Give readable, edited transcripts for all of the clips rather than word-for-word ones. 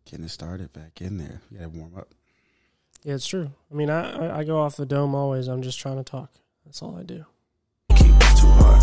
getting it started back in there. You got to warm up. Yeah, it's true. I mean, I go off the dome always. I'm just trying to talk. That's all I do. Keep it too hard.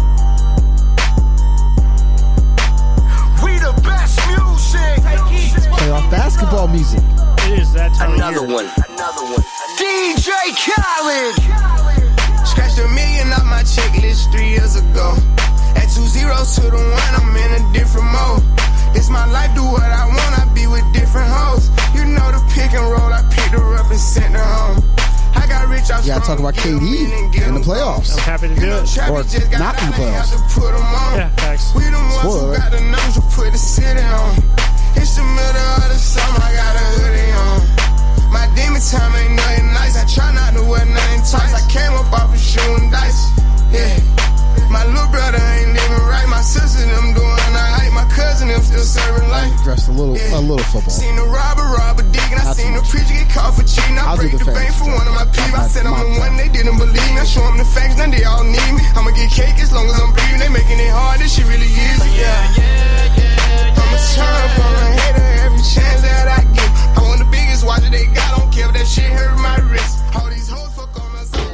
We the best music. Playoff basketball music. It is that time Another of year. one. DJ Khaled. Scratched $1 million off my checklist 3 years ago. At 2 zeros to the 1, I'm in a different mode. It's my life, do what I want, I be with different hoes. You know the pick and roll, I picked her up and sent her home. I got rich off. You got to talk about KD in the playoffs. I'm happy to do it. Or not in the playoffs. Yeah, thanks. We the ones who got the numbers to put the city on. It's the middle of the summer, I got a hoodie on. My demon time ain't nothing nice. I try not to wear nothing tight. I came up off of shooting dice. Yeah. My little brother ain't living right. My sister them doing alright. My cousin them still serving life. Dressed a little football. Seen the robber dick, and I seen the preacher get caught for cheating. I break the bank for one of my people. I said I'm the one, they didn't believe me. I show them the facts, now they all need me. I'ma get cake as long as I'm breathing. They making it hard, this shit really easy. Yeah. I'ma turn up on a hater every chance that I get. I want the biggest watch they got. Don't care if that shit hurt my wrist. All these hoes fuck on my side.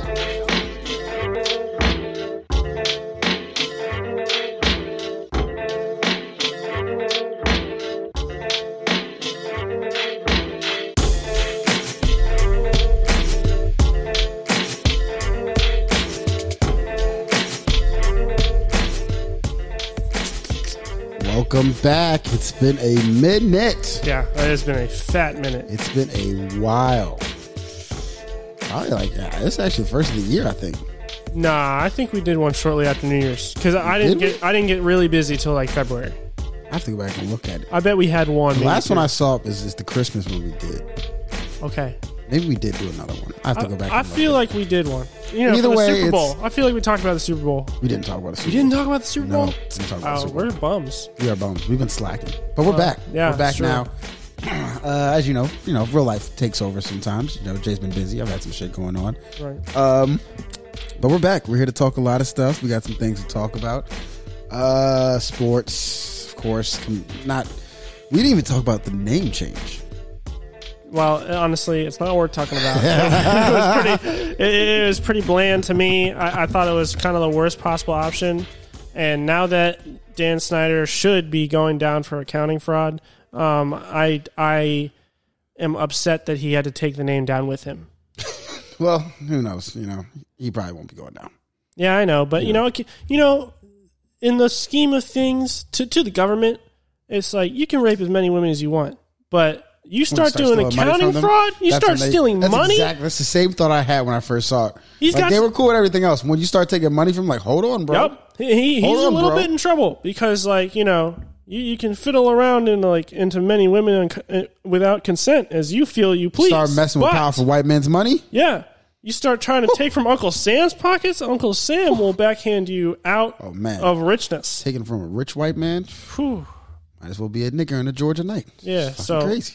Welcome back. It's been a minute. Yeah, it has been a fat minute. It's been a while. Probably like, it's actually the first of the year, I think. Nah, I think we did one shortly after New Year's because I didn't get really busy till like February. I have to go back and look at it. I bet we had one. The last one I saw is the Christmas one we did. Okay. Maybe we did do another one. I have to go back. I feel like we did one. You know, Either for the way, Super Bowl. I feel like we talked about the Super Bowl. We didn't talk about the Super We Bowl. didn't talk about the Super Bowl? No, didn't talk about the Super Bowl. We're bums. We are bums. We've been slacking, but we're back. Yeah, we're back sure. now. As you know, real life takes over sometimes. Jay's been busy. I've had some shit going on. Right. But we're back. We're here to talk a lot of stuff. We got some things to talk about. Sports, of course. We didn't even talk about the name change. Well, honestly, it's not worth talking about. It was pretty bland to me. I thought it was kind of the worst possible option. And now that Dan Snyder should be going down for accounting fraud, I am upset that he had to take the name down with him. Well, who knows? He probably won't be going down. Yeah, I know, but in the scheme of things, to the government, it's like you can rape as many women as you want, but you start doing accounting fraud, you start stealing money. That's the same thought I had when I first saw it. They were cool with everything else. When you start taking money from, hold on, bro. Yep, he's a little bit in trouble because, you can fiddle around into many women without consent as you feel you please. Start messing with powerful white men's money. Yeah. You start trying to take from Uncle Sam's pockets, Uncle Sam will backhand you out of richness. Taking from a rich white man? Whew. Might as well be a nigger in a Georgia night. Yeah, so crazy.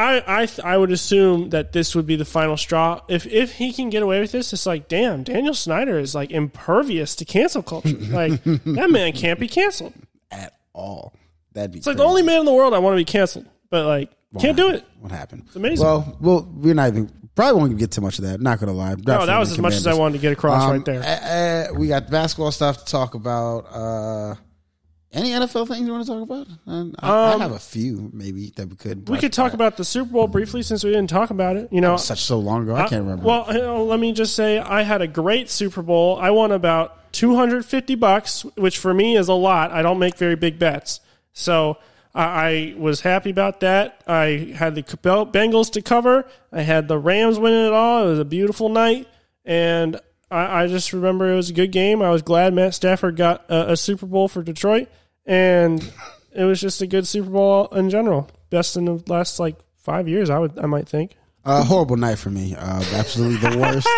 I would assume that this would be the final straw. If he can get away with this, it's like, damn, Daniel Snyder is impervious to cancel culture. That man can't be canceled at all. That'd be. It's crazy. The only man in the world I want to be canceled, but can't do it. What happened? It's amazing. Well, we're not even. Probably won't get too much of that. Not going to lie. No, that was as much as I wanted to get across right there. We got basketball stuff to talk about. Any NFL things you want to talk about? I have a few, maybe, that we could. We could talk about the Super Bowl briefly since we didn't talk about it. So long ago, I can't remember. Well, let me just say I had a great Super Bowl. I won about $250, which for me is a lot. I don't make very big bets. So I was happy about that. I had the Bengals to cover. I had the Rams winning it all. It was a beautiful night. And I just remember it was a good game. I was glad Matt Stafford got a Super Bowl for Detroit. And it was just a good Super Bowl in general. Best in the last 5 years, I might think. Horrible night for me. Absolutely the worst.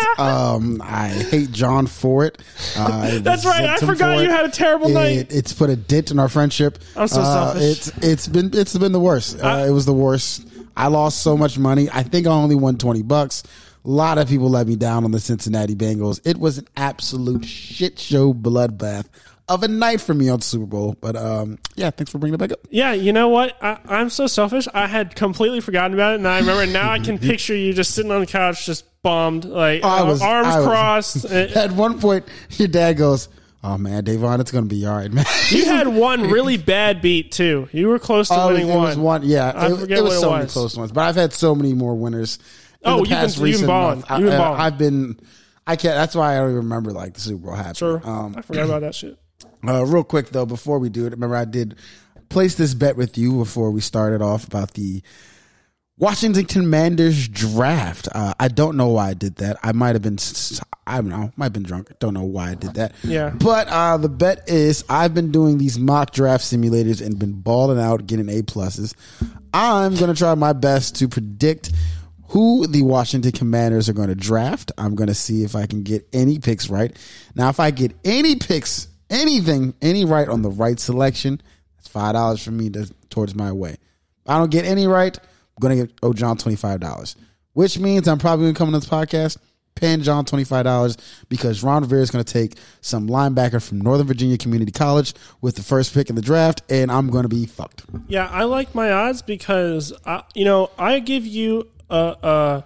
I hate John for it. That's right. I forgot you had a terrible night. It's put a dent in our friendship. I'm so selfish. It's been the worst. It was the worst. I lost so much money. I think I only won $20. A lot of people let me down on the Cincinnati Bengals. It was an absolute shit show bloodbath of a night for me on Super Bowl. But yeah, thanks for bringing it back up. Yeah, you know what? I'm so selfish. I had completely forgotten about it, and I remember now I can picture you just sitting on the couch, just bummed, like arms crossed. At one point, your dad goes, "Oh man, Davon, it's gonna be all right, man." You had one really bad beat too. You were close to winning it was one. Yeah, I forget it was what so it many was. close ones. But I've had so many more winners. You've been balling. I've been. I can't. That's why I don't even remember like the Super Bowl happening. Sure, I forgot about that shit. Real quick though, before we do it, remember I did place this bet with you before we started off about the Washington Commanders draft. I don't know why I did that. I might have been, I don't know, might have been drunk. Don't know why I did that. Yeah. But the bet is I've been doing these mock draft simulators and been balling out, getting A+. I'm going to try my best to predict who the Washington Commanders are going to draft. I'm going to see if I can get any picks right. Now, if I get any picks, any right on the right selection, that's $5 from me towards my way. If I don't get any right, I'm going to give John $25, which means I'm probably going to come on this podcast paying John $25 because Ron Rivera is going to take some linebacker from Northern Virginia Community College with the first pick in the draft, and I'm going to be fucked. Yeah, I like my odds because, I give you a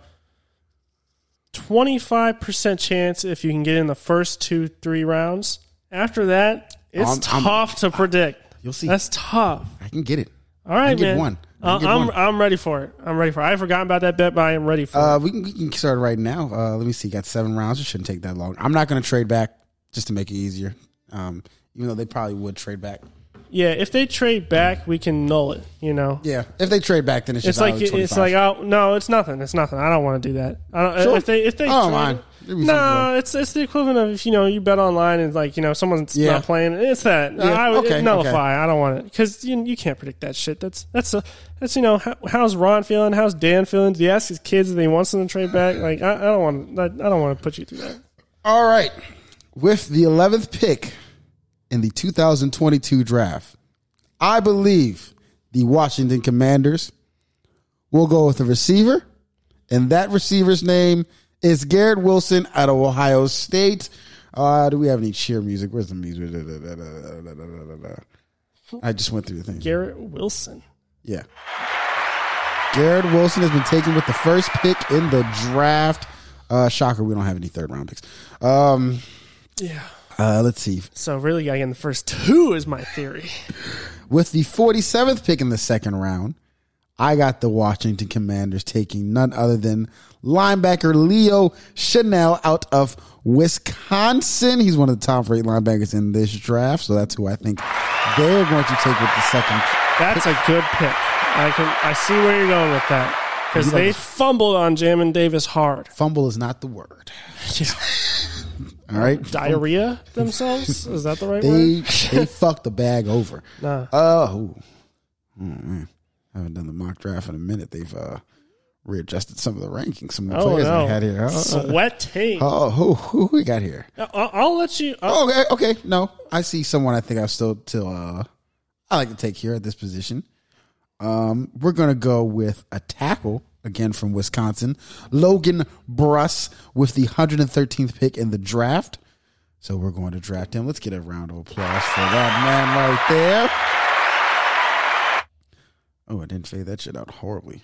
25% chance if you can get in the first 2-3 rounds. After that, it's tough to predict. You'll see. That's tough. I can get it. All right, man. One. I'm ready for it. I forgot about that bet, but I am ready for it. We can start right now. Let me see. Got 7 rounds. It shouldn't take that long. I'm not going to trade back just to make it easier, even though they probably would trade back. Yeah, if they trade back, we can null it. Yeah, if they trade back, then it's just it's like oh no, it's nothing. It's nothing. I don't want to do that. Sure. If they I don't mind. No, it's the equivalent of if you bet online and someone's not playing. It's that I would nullify. Okay. I don't want it because you can't predict that shit. That's how's Ron feeling? How's Dan feeling? Do you ask his kids if he wants them to trade back? Like I don't want to put you through that. All right, with the 11th pick in the 2022 draft, I believe the Washington Commanders will go with a receiver, and that receiver's name is Garrett Wilson out of Ohio State. Do we have any cheer music? Where's the music? I just went through the thing. Garrett Wilson. Yeah. Garrett Wilson has been taken with the first pick in the draft. Shocker, we don't have any third-round picks. Yeah. Let's see. So really, I get in the first 2 is my theory. With the 47th pick in the second round, I got the Washington Commanders taking none other than linebacker Leo Chanel out of Wisconsin. He's one of the top 8 linebackers in this draft, so that's who I think they're going to take with the second. That's a good pick. I see where you're going with that because they fumbled on Jamin Davis hard. Fumble is not the word. Yeah. All right, diarrhea themselves? Is that the right word? They fucked the bag over. Nah. Oh man, I haven't done the mock draft in a minute. They've readjusted some of the rankings. Some of the players I had here. Sweating. Who we got here? I'll let you. Okay. No, I see someone I think I still I like to take here at this position. We're gonna go with a tackle. Again from Wisconsin, Logan Bruss with the 113th pick in the draft. So we're going to draft him. Let's get a round of applause for that man right there. Oh, I didn't fade that shit out horribly.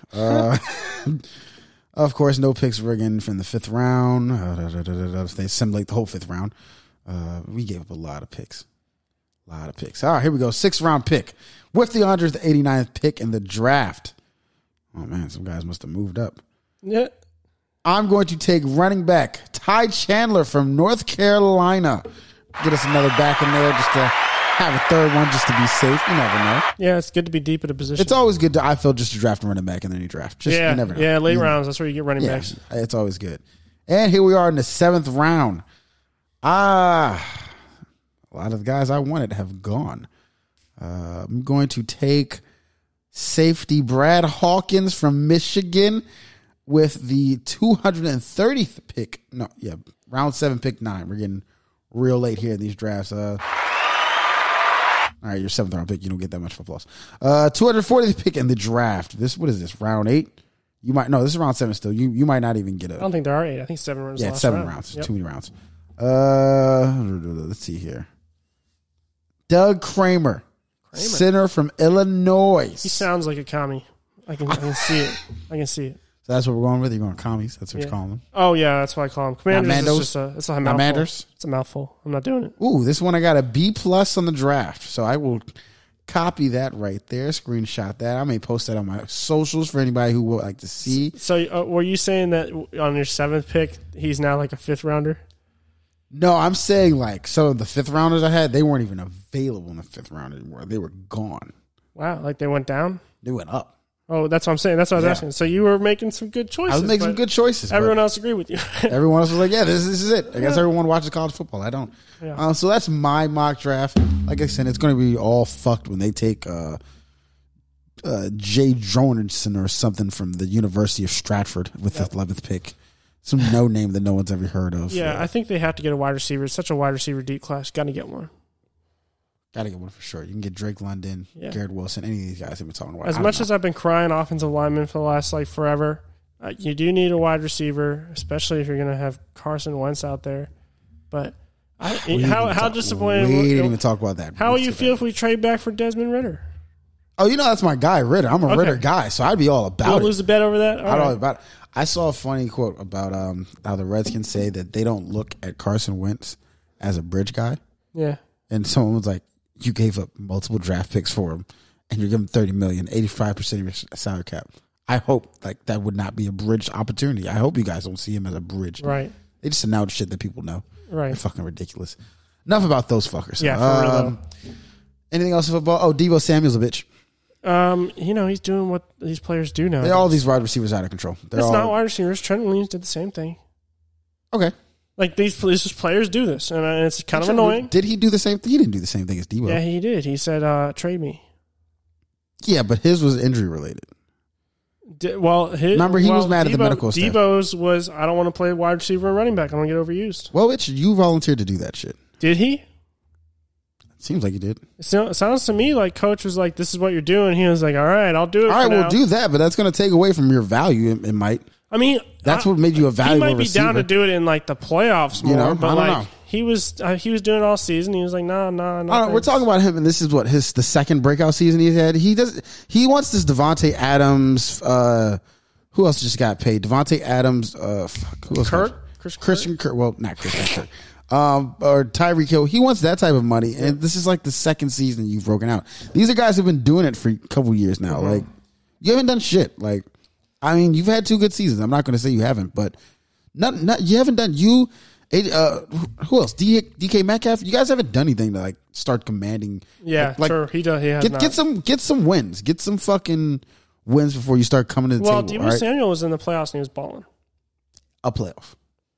Of course, no picks again from the 5th round. They assimilate the whole 5th round. We gave up a lot of picks. All right, here we go. 6th round pick with the 189th pick in the draft. Oh, man, some guys must have moved up. Yeah. I'm going to take running back Ty Chandler from North Carolina. Get us another back in there just to have a third one just to be safe. You never know. Yeah, it's good to be deep at a position. It's always good I feel just to draft a running back in any draft. You never know. Yeah, late rounds. That's where you get running backs. It's always good. And here we are in the 7th round. A lot of the guys I wanted have gone. I'm going to take safety Brad Hawkins from Michigan with the 230th pick. Round 7, pick 9. We're getting real late here in these drafts. All right, your 7th round pick. You don't get that much for applause. 240th pick in the draft. What is this? Round 8? This is round 7 still. You might not even get a. I don't think there are 8. I think 7 rounds. Yeah, 7 rounds. Yep. Too many rounds. Let's see here. Doug Kramer, center from Illinois. He sounds like a commie. I can see it. I can see it. So that's what we're going with. You're going commies. That's what you're calling them. Oh yeah, that's what I call them. Commanders is just it's a mouthful. Manders? It's a mouthful. I'm not doing it. Ooh, this one I got a B+ on the draft. So I will copy that right there. Screenshot that. I may post that on my socials for anybody who would like to see. So were you saying that on your 7th pick, he's now like a 5th rounder? No, I'm saying like some of the 5th rounders I had, they weren't even available in the 5th round anymore. They were gone. Wow, like they went down? They went up. Oh, that's what I'm saying. That's what I was asking. So you were making some good choices. I was making some good choices. Everyone else agreed with you. Everyone else was like, yeah, this is it. I guess everyone watches college football. I don't. Yeah. So that's my mock draft. Like I said, it's going to be all fucked when they take Jay Jorgensen or something from the University of Stratford with the 11th pick. Some no name that no one's ever heard of. Yeah, I think they have to get a wide receiver. It's such a wide receiver deep class. Got to get one. Got to get one for sure. You can get Drake London, Garrett Wilson, any of these guys have been talking about. As much as I've been crying offensive linemen for the last forever, you do need a wide receiver, especially if you're going to have Carson Wentz out there. But how disappointed? We didn't even talk about that. How will you feel if we trade back for Desmond Ridder? Oh, that's my guy, Ridder. I'm a Ridder guy, so I'd be all about it. You'll lose the bet over that? All about it. I saw a funny quote about how the Redskins say that they don't look at Carson Wentz as a bridge guy. Yeah. And someone was like, you gave up multiple draft picks for him, and you're giving $30 million, 85% of your salary cap. I hope that would not be a bridge opportunity. I hope you guys don't see him as a bridge. Right. They just announce shit that people know. Right. They're fucking ridiculous. Enough about those fuckers. Yeah, for real though. Anything else in football? Oh, Deebo Samuel's a bitch. He's doing what these players do now. All these wide receivers out of control. It's not wide receivers. Trent Williams did the same thing. Okay. Like these players do this, and it's kind of annoying. Did he do the same thing? He didn't do the same thing as Deebo. Yeah, he did. He said, "Trade me." Yeah, but his was injury related. Remember, he was mad at the medical staff. Deebo's was, "I don't want to play wide receiver and running back. I'm going to get overused." Well, you volunteered to do that shit. Did he? Seems like he did. It sounds to me like coach was like, "This is what you're doing." He was like, "All right, I'll do it." All right, we'll do that, but that's going to take away from your value. It might. I mean, that's what made you a valuable receiver. He might be down to do it in the playoffs more, but I don't know. He was doing it all season. He was like, no. We're talking about him, and this is the second breakout season he's had. He wants this Devontae Adams. Who else just got paid? Devontae Adams. Who else? Christian Kirk. Well, not Christian Kirk. Or Tyreek Hill. He wants that type of money, and this is like the second season you've broken out. These are guys who've been doing it for a couple years now. Mm-hmm. Like, you haven't done shit. Like, I mean, you've had 2 good seasons. I'm not going to say you haven't, but you haven't done who else? DK Metcalf. You guys haven't done anything to start commanding. Yeah, sure. He does. He has not. Get some wins. Get some fucking wins before you start coming to the table. Well, Deebo Samuel was in the playoffs and he was balling. A playoff.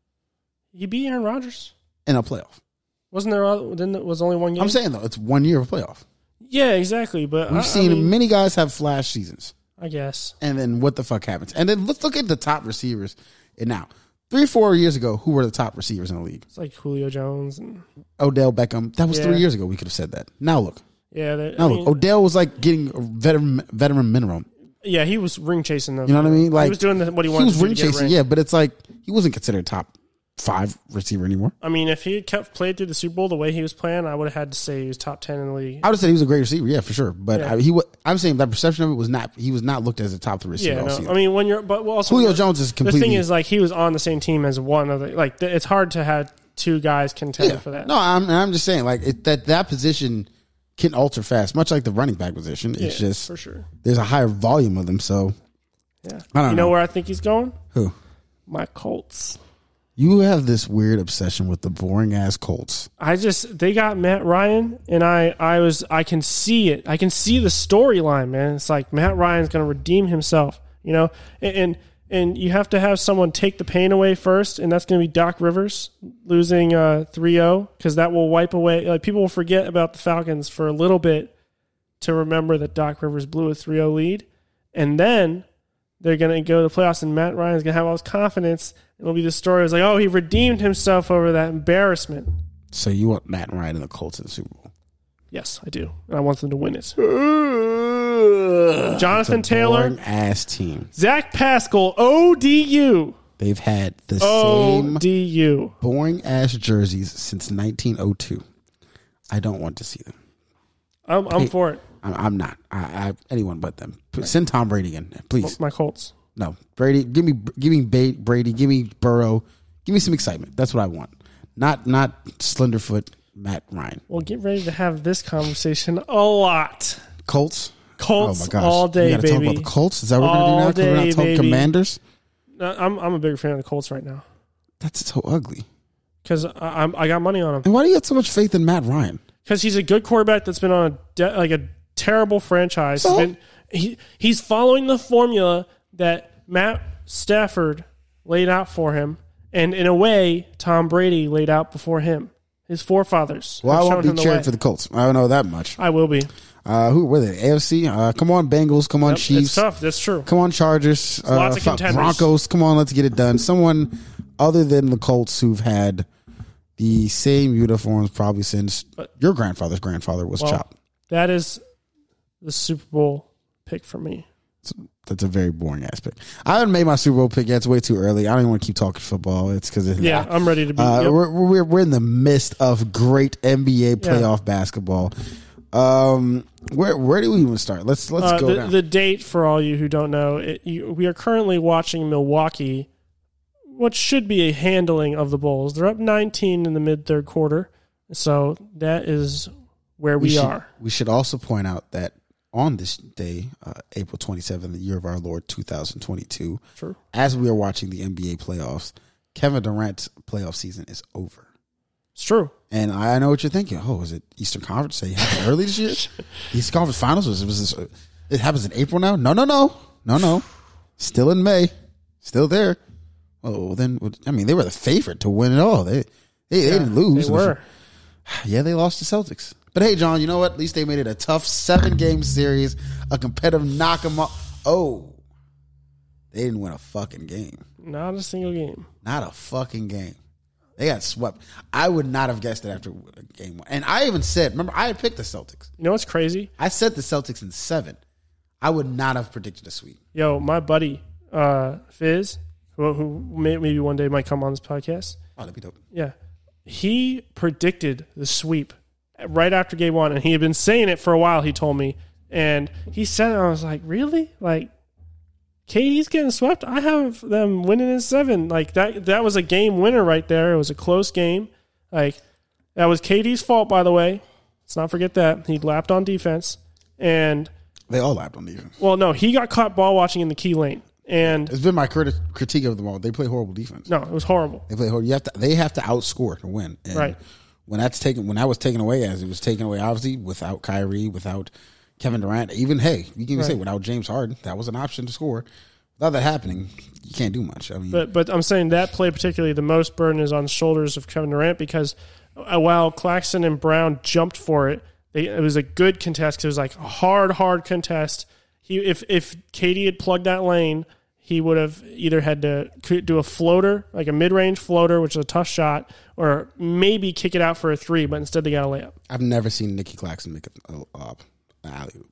He beat Aaron Rodgers in a playoff. Wasn't there? Was only one game. I'm saying though, it's 1 year of a playoff. Yeah, exactly. But we've seen many guys have flash seasons. I guess. And then what the fuck happens? And then let's look at the top receivers. And now, 3-4 years ago, who were the top receivers in the league? It's like Julio Jones and Odell Beckham. That was 3 years ago. We could have said that. Now look. Yeah. Look. Odell was getting a veteran minimum. Yeah, he was ring chasing them. You know what I mean? He was doing what he wanted. He was ring chasing. Yeah, but it's he wasn't considered top 5 receiver anymore. I mean, if he had played through the Super Bowl the way he was playing, I would have had to say he was top 10 in the league. I would have said he was a great receiver, yeah, for sure. But I'm saying that perception of it was not. He was not looked as a top 3 receiver. Yeah, all no. season. I mean, Julio Jones is completely. The thing is, he was on the same team as one of the. It's hard to have 2 guys contend for that. No, I'm just saying that position can alter fast, much like the running back position. It's just for sure. There's a higher volume of them, so. Yeah, I don't know. You know where I think he's going? Who? My Colts. You have this weird obsession with the boring ass Colts. They got Matt Ryan, and I can see it. I can see the storyline, man. It's like Matt Ryan's going to redeem himself, and you have to have someone take the pain away first, and that's going to be Doc Rivers losing 3-0, because that will wipe away. People will forget about the Falcons for a little bit to remember that Doc Rivers blew a 3-0 lead, and then they're going to go to the playoffs, and Matt Ryan's going to have all his confidence. It'll be the story. It's he redeemed himself over that embarrassment. So you want Matt Ryan and the Colts in the Super Bowl? Yes, I do. And I want them to win it. Jonathan Taylor. Boring ass team. Zach Pascal, ODU. They've had the same ODU. boring ass jerseys since 1902. I don't want to see them. I'm for it. I'm not. I anyone but them. Send Tom Brady in, please. My Colts. No, Brady. Give me Brady. Give me Burrow. Give me some excitement. That's what I want. Not Slenderfoot Matt Ryan. We'll get ready to have this conversation a lot. Colts. Colts oh my gosh. all day, we baby. Talk about the Colts. Is that what we're gonna do now? Because we're not talking Commanders. I'm a bigger fan of the Colts right now. That's so ugly. Because I got money on him. And why do you have so much faith in Matt Ryan? Because he's a good quarterback that's been on a terrible franchise. So? He's following the formula that Matt Stafford laid out for him, and in a way, Tom Brady laid out before him. His forefathers. Well, I won't be cheering for the Colts. I don't know that much. I will be. Who were they? AFC? Come on, Bengals. Come on, Chiefs. It's tough. That's true. Come on, Chargers. Lots of contenders. Broncos. Come on, let's get it done. Someone other than the Colts who've had the same uniforms probably since your grandfather's grandfather was Chop. That is the Super Bowl pick for me. That's a very boring aspect. I haven't made my Super Bowl pick yet. It's way too early. I don't even want to keep talking football. It's because I'm ready to be. We're in the midst of great NBA playoff basketball. Where do we even start? Let's go down. The date for all you who don't know, we are currently watching Milwaukee, what should be a handling of the Bulls. They're up 19 in the mid third quarter, so that is where we are. We should also point out that on this day, April 27th, the year of our Lord 2022, true. As we are watching the NBA playoffs, Kevin Durant's playoff season is over. It's true. And I know what you're thinking. Oh, is it Eastern Conference? Say it happened early this year? Eastern Conference Finals? It happens in April now? No. Still in May. Still there. Oh, then, I mean, they were the favorite to win it all. They didn't lose. They were. Yeah, they lost to Celtics. But hey, John, you know what? At least they made it a tough 7-game series, a competitive knock 'em up. Oh, they didn't win a fucking game. Not a single game. Not a fucking game. They got swept. I would not have guessed it after game one. And I even said, remember, I had picked the Celtics. You know what's crazy? I said the Celtics in 7. I would not have predicted a sweep. Yo, my buddy, Fizz, who maybe one day might come on this podcast. Oh, that'd be dope. Yeah. He predicted the sweep right after game one, and he had been saying it for a while, he told me. And he said it, and I was like, really? Like, KD's getting swept? I have them winning in 7. Like, that was a game winner right there. It was a close game. Like, that was KD's fault, by the way. Let's not forget that. He lapped on defense. And they all lapped on defense. Well, no, he got caught ball watching in the key lane. And it's been my critique of them all. They play horrible defense. No, it was horrible. They play horrible. They have to outscore to win. And right. When that was taken away, as it was taken away, obviously without Kyrie, without Kevin Durant, even you can even say without James Harden, that was an option to score. Without that happening, you can't do much. I mean, but I'm saying that play particularly, the most burden is on the shoulders of Kevin Durant because while Claxton and Brown jumped for it, it was a good contest because it was like a hard contest. If KD had plugged that lane, he would have either had to do a floater, like a mid-range floater, which is a tough shot, or maybe kick it out for a 3, but instead they got a layup. I've never seen Nicky Claxton make an alley-oop.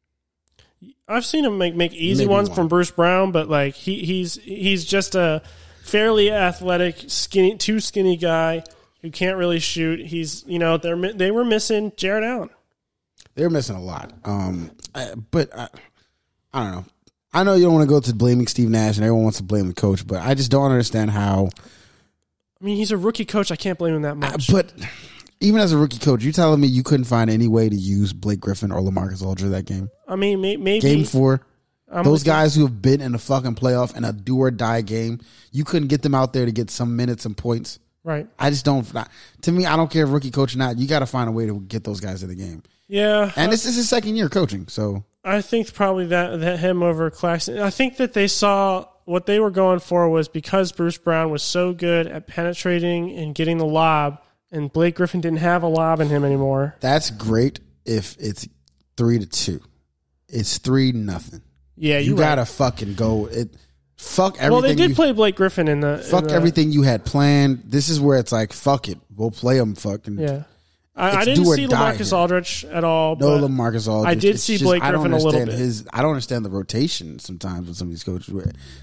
I've seen him make easy ones from Bruce Brown, but like he's just a fairly athletic, too skinny guy who can't really shoot. He's they were missing Jared Allen. They were missing a lot, but I don't know. I know you don't want to go to blaming Steve Nash and everyone wants to blame the coach, but I just don't understand how. I mean, he's a rookie coach. I can't blame him that much. But even as a rookie coach, you telling me you couldn't find any way to use Blake Griffin or LaMarcus Aldridge that game? I mean, maybe. Game 4. Those guys who have been in a fucking playoff in a do-or-die game, you couldn't get them out there to get some minutes and points. Right. I just don't. To me, I don't care if rookie coach or not. You got to find a way to get those guys in the game. Yeah. And this is his second year coaching, so. I think probably that him over Claxton. I think that they saw what they were going for was because Bruce Brown was so good at penetrating and getting the lob, and Blake Griffin didn't have a lob in him anymore. That's great if it's 3-2. It's 3-0. Yeah, you gotta fucking go. Fuck everything. Well, they did play Blake Griffin in the. Fuck everything you had planned. This is where it's like, fuck it, we'll play him. Fucking yeah. I didn't see LaMarcus Aldridge at all. No, LaMarcus Aldridge. I did see Blake Griffin a little bit. I don't understand the rotation sometimes with some of these coaches.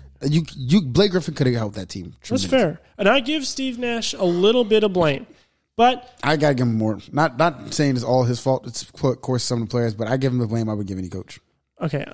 Blake Griffin could have helped that team. That's fair, and I give Steve Nash a little bit of blame But I gotta give him more. Not saying it's all his fault. It's of course some of the players, but I give him the blame I would give any coach. okay,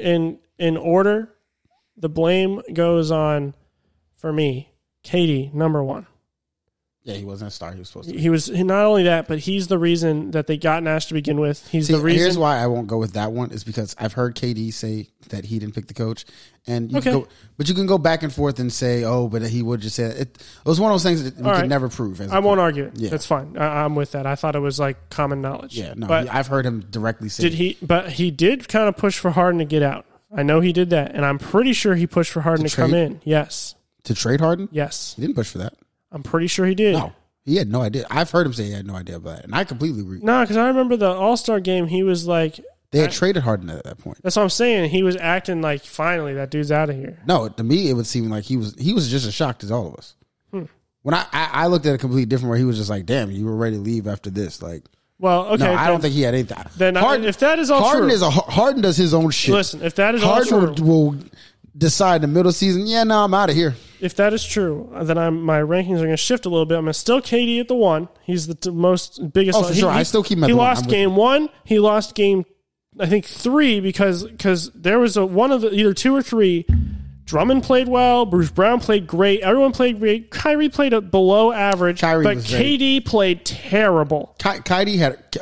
in order, the blame goes on for me. KD, number one. Yeah, he wasn't a star. He was supposed to be. He was not only that, but he's the reason that they got Nash to begin with. He's the reason. Here's why I won't go with that one is because I've heard KD say that he didn't pick the coach, and you can go back and forth and say, oh, but he would just say it. It was one of those things that we could never prove. I won't argue it. Yeah. That's fine. I'm with that. I thought it was like common knowledge. Yeah, no, but I've heard him directly say. But he did kind of push for Harden to get out. I know he did that, and I'm pretty sure he pushed for Harden to come in. Yes. To trade Harden? Yes. He didn't push for that. I'm pretty sure he did. No. He had no idea. I've heard him say he had no idea about that, and I completely agree. No, because I remember the All-Star game, he was like... They had traded Harden at that point. That's what I'm saying. He was acting like, finally, that dude's out of here. No, to me, it would seem like he was just as shocked as all of us. When I looked at it completely different, where he was just like, damn, you were ready to leave after this. Like, well, okay. No, I don't think he had anything. Then Harden, if that is all Harden true... Harden does his own shit. Listen, if that is all true... Harden will decide in the middle of the season, I'm out of here. If that is true, then my rankings are going to shift a little bit. I'm going to still KD at the 1. He's the most biggest. Oh, for sure. I still keep him at the 1. He lost game 1. He lost game, I think, 3 because there was one of the either 2 or 3. Drummond played well. Bruce Brown played great. Everyone played great. Kyrie played below average, but KD played terrible. Kyrie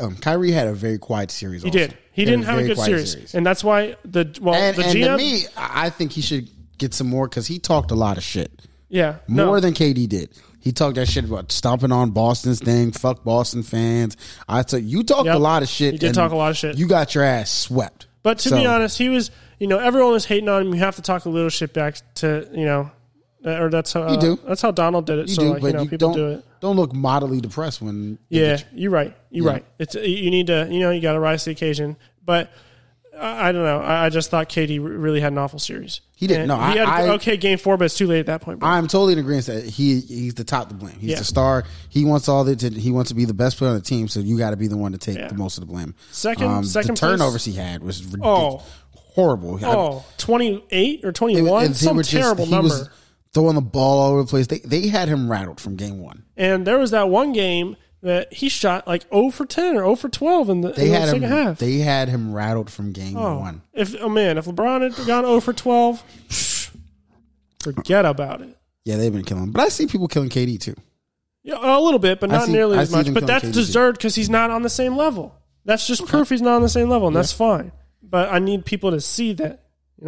had a very quiet series. He did. He didn't have a good series, and that's why the GM. To me, I think he should get some more because he talked a lot of shit. Yeah, more than KD did. He talked that shit about stomping on Boston's thing. Fuck Boston fans. You talked a lot of shit. He did talk a lot of shit. You got your ass swept. But to be honest, he was. Everyone was hating on him. You have to talk a little shit back to or that's how you do. That's how Donald did it. People do it. Don't look moderately depressed when. Yeah, you're right. You're right. It's you need to you got to rise to the occasion. But I don't know. I just thought KD really had an awful series. He didn't. No, he had okay game 4, but it's too late at that point. Bro. I'm totally in agreement that he's the top to blame. He's the star. He wants he wants to be the best player on the team. So you got to be the one to take the most of the blame. Second, the turnovers he had was ridiculous. Horrible. 28 or 21. Some terrible number. He was throwing the ball all over the place. They had him rattled from game 1. And there was that one game that he shot like 0 for 10 or 0 for 12 in the second half. They had him rattled from game 1. If LeBron had gone 0 for 12, forget about it. Yeah, they've been killing him. But I see people killing KD too. Yeah, a little bit, but not nearly as much. But that's deserved because he's not on the same level. That's just proof he's not on the same level, and that's fine. But I need people to see that,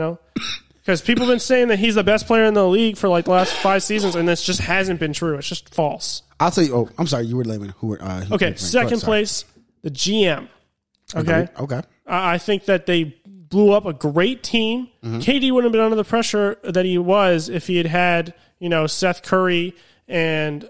because people have been saying that he's the best player in the league for like the last 5 seasons, and this just hasn't been true. It's just false. I'll tell you. Oh, I'm sorry. You were naming who? Okay, second place, the GM. Okay. Okay. I think that they blew up a great team. Mm-hmm. KD wouldn't have been under the pressure that he was if he had Seth Curry and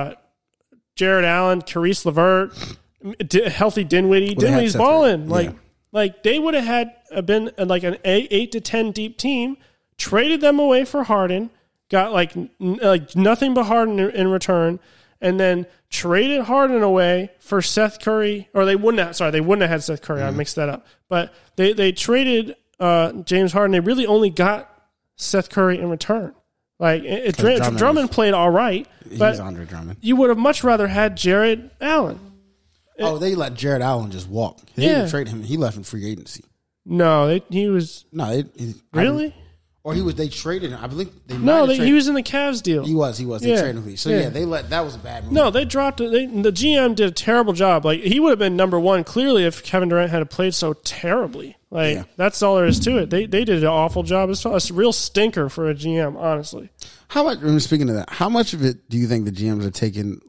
Jared Allen, Caris LeVert, healthy Dinwiddie. Dinwiddie's balling. Like they would have had been like an 8 to 10 deep team, traded them away for Harden, got like nothing but Harden in return, and then traded Harden away for Seth Curry. Or they wouldn't have had Seth Curry. I mixed that up. But they traded James Harden. They really only got Seth Curry in return. Like Drummond played all right, but he's Andre Drummond. You would have much rather had Jared Allen. They let Jared Allen just walk. They didn't trade him. He left in free agency. No, he was. No, really? They traded him. I believe he was in the Cavs deal. He was. They traded him. So they let that was a bad move. No, they dropped it. The GM did a terrible job. Like he would have been number 1 clearly if Kevin Durant had played so terribly. That's all there is to it. They did an awful job. It's a real stinker for a GM, honestly. How much? Speaking of that, how much of it do you think the GMs are taking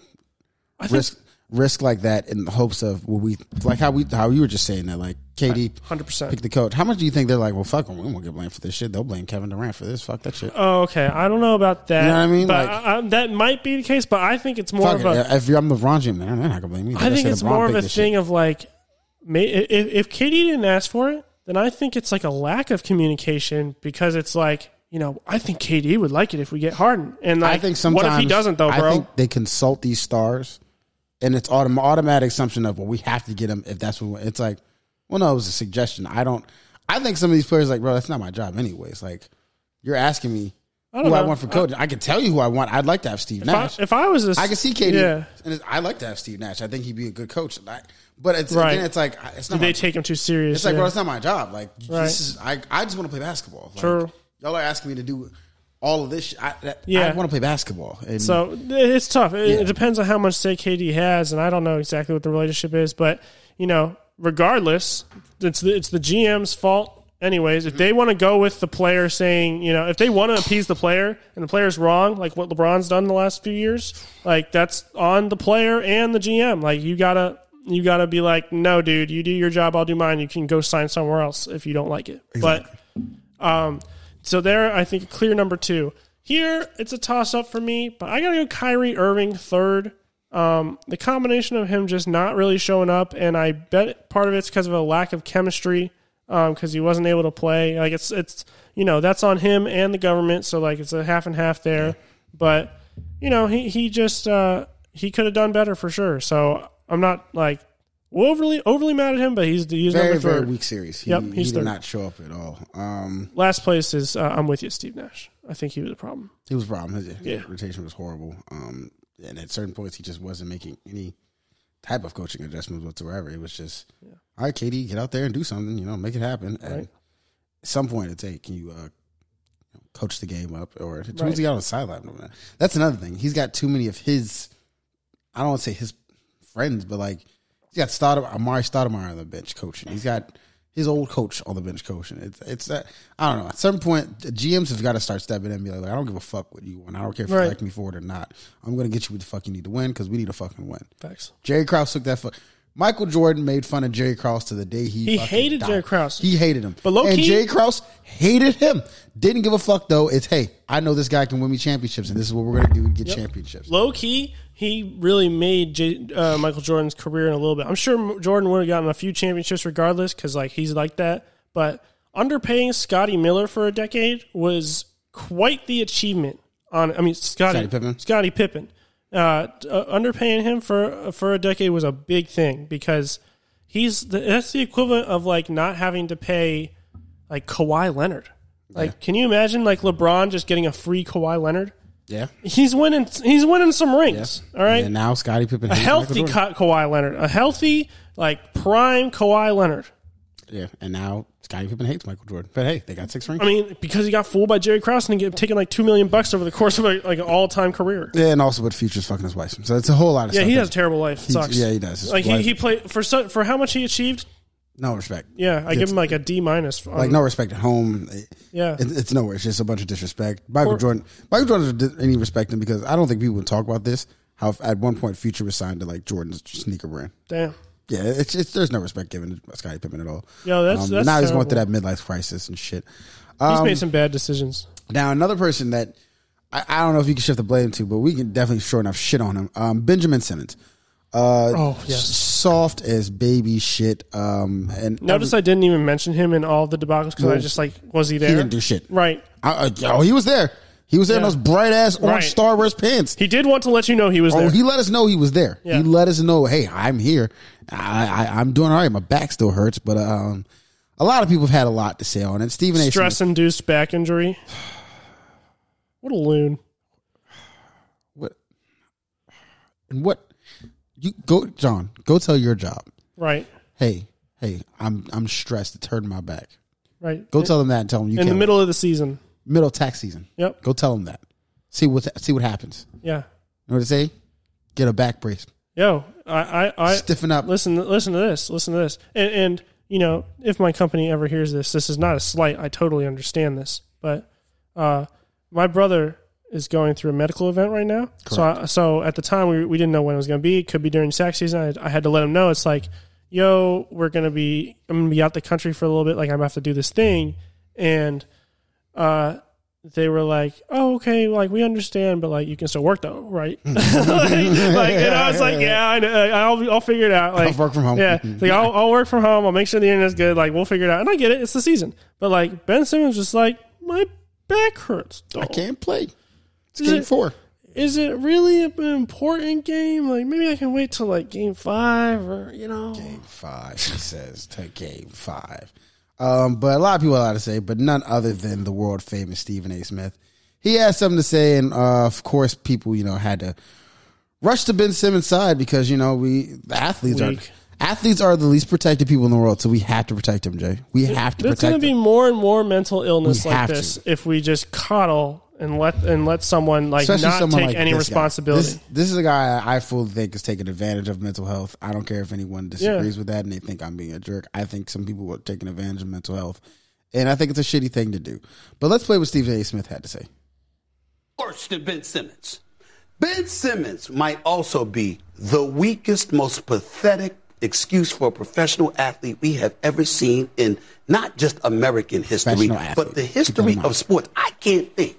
risk like that in the hopes of how you were just saying that KD 100% pick the coach? How much do you think they're like, well, fuck them, we won't get blamed for this shit. They'll blame Kevin Durant for this. Fuck that shit. Oh, okay. I don't know about that. You know what I mean? But that might be the case. But I think it's more of a. If I'm LeBron James, they're not gonna blame me. I think it's more of a thing of like, if KD didn't ask for it, then I think it's like a lack of communication because it's like. I think KD would like it if we get Harden. And I think sometimes, what if he doesn't, though, bro? I think they consult these stars, and it's automatic assumption of, well, we have to get him if that's what it's like. Well, no, it was a suggestion. I think some of these players bro, that's not my job anyways. Like, you're asking me. I don't know. I want for coach. I can tell you who I want. I'd like to have Steve Nash. If I was I can see KD. Yeah. And I'd like to have Steve Nash. I think he'd be a good coach. But it's Right. again, it's like it's not. Did they take him too serious? It's like, bro, it's not my job. Like, Right. this is I just want to play basketball. Like, True. Y'all are asking me to do all of this. I Yeah. want to play basketball. And So it's tough. It depends on how much say KD has, and I don't know exactly what the relationship is, but regardless, it's the GM's fault. Anyways, if they want to go with the player saying, if they want to appease the player and the player's wrong, like what LeBron's done the last few years, like that's on the player and the GM. Like you gotta be like, no, dude, you do your job, I'll do mine. You can go sign somewhere else if you don't like it. Exactly. But so there, I think clear number 2. Here, it's a toss up for me, but I gotta go Kyrie Irving third. The combination of him just not really showing up, and I bet part of it's because of a lack of chemistry. Because he wasn't able to play. Like it's that's on him and the government. So like it's a half and half there. Yeah. But he just he could have done better for sure. So I'm not like overly mad at him, but he's very very weak series. He did third. not show up at all. Last place is I'm with you, Steve Nash. I think he was a problem. He was a problem. His rotation was horrible. And at certain points he just wasn't making any type of coaching adjustments whatsoever. It was just, all right, KD, get out there and do something, make it happen. And at some point it's can you coach the game up, or who's he got on the sideline? That's another thing. He's got too many of his, I don't want to say his friends, but like he's got Amari Stoudemire on the bench coaching. He's got his old coach on the bench coaching. It's I don't know. At some point, GMs have got to start stepping in and be like, I don't give a fuck what you want. I don't care if you like me for it or not. I'm going to get you what the fuck you need to win because we need to fucking win. Facts. Jerry Krause took that fuck. Michael Jordan made fun of Jerry Krause to the day he hated died. Jerry Krause. He hated him. But low-key, and Jerry Krause hated him. Didn't give a fuck though. It's, hey, I know this guy can win me championships and this is what we're going to do to get championships. Low key, he really made Michael Jordan's career in a little bit. I'm sure Jordan would have gotten a few championships regardless because like he's like that. But underpaying Scottie Miller for a decade was quite the achievement. Scottie Pippen. Underpaying him for a decade was a big thing because that's the equivalent of like not having to pay like Kawhi Leonard. Like, can you imagine like LeBron just getting a free Kawhi Leonard? Yeah, he's winning some rings. Yeah. All right, and now Scottie Pippen, a healthy Kawhi Leonard, a healthy like prime Kawhi Leonard. Yeah, and now Scottie Pippen hates Michael Jordan. But hey, they got 6 rings. I mean, because he got fooled by Jerry Krause and he taken like $2 million over the course of like an all-time career. Yeah, and also, but Future's fucking his wife. So it's a whole lot of stuff. Yeah, he has a terrible life. It sucks. Yeah, he does. Like he played for how much he achieved. No respect. Yeah, I give him like a D-. Like no respect at home. Yeah, it's nowhere. It's just a bunch of disrespect. Michael Jordan doesn't any respect him because I don't think people would talk about this. How at one point Future was signed to like Jordan's sneaker brand. Damn. Yeah, it's there's no respect given to Scottie Pippen at all. Yo, that's now terrible. He's going through that midlife crisis and shit. He's made some bad decisions. Now another person that I don't know if you can shift the blame to, but we can definitely sure enough shit on him. Benjamin Simmons. Soft as baby shit. And notice I didn't even mention him in all of the debacles because I just like, was he there? He didn't do shit. Right. He was there. He was there in those bright ass orange Starburst pants. He did want to let you know he was there. He let us know he was there. Yeah. He let us know, hey, I'm here. I'm doing all right. My back still hurts, but a lot of people have had a lot to say on it. Stephen A. Stress-induced back injury. What a loon. What? You go, John. Go tell your job. Right. Hey, I'm stressed. It's hurting my back. Right. Go tell them that and tell them you in the middle of the season. Middle of tax season. Yep. Go tell them that. See what happens. Yeah. You know what I say? Get a back brace. Yo, I stiffen up. Listen to this. And if my company ever hears this is not a slight. I totally understand this. But my brother is going through a medical event right now. Correct. So at the time we didn't know when it was going to be. It could be during tax season. I had to let him know. It's like, yo, I'm going to be out the country for a little bit. Like I'm going to have to do this thing. And they were like, oh, okay, like we understand, but like you can still work though, right? and I was like, yeah, I know, I'll figure it out. Like, I'll work from home. Yeah, like I'll work from home. I'll make sure the internet's good. Like we'll figure it out. And I get it. It's the season. But like Ben Simmons was like, my back hurts. Though. I can't play. It's game 4. Is it really an important game? Like maybe I can wait till like game 5 or Game 5, he says, to game 5. But a lot of people have a lot to say, but none other than the world famous Stephen A. Smith. he had something to say, and of course, people had to rush to Ben Simmons' side because the athletes are the least protected people in the world, so we have to protect them, Jay. We have to There's protect them. There's going to be more and more mental illness like this if we just coddle and let someone Especially not someone take any responsibility. This is a guy I fully think is taking advantage of mental health. I don't care if anyone disagrees with that and they think I'm being a jerk. I think some people are taking advantage of mental health, and I think it's a shitty ththing to do. But let's play what Stephen A. Smith had to say. Worse than Ben Simmons. Ben Simmons might also be the weakest, most pathetic excuse for a professional athlete we have ever seen in not just American history, but the history of sports. I can't think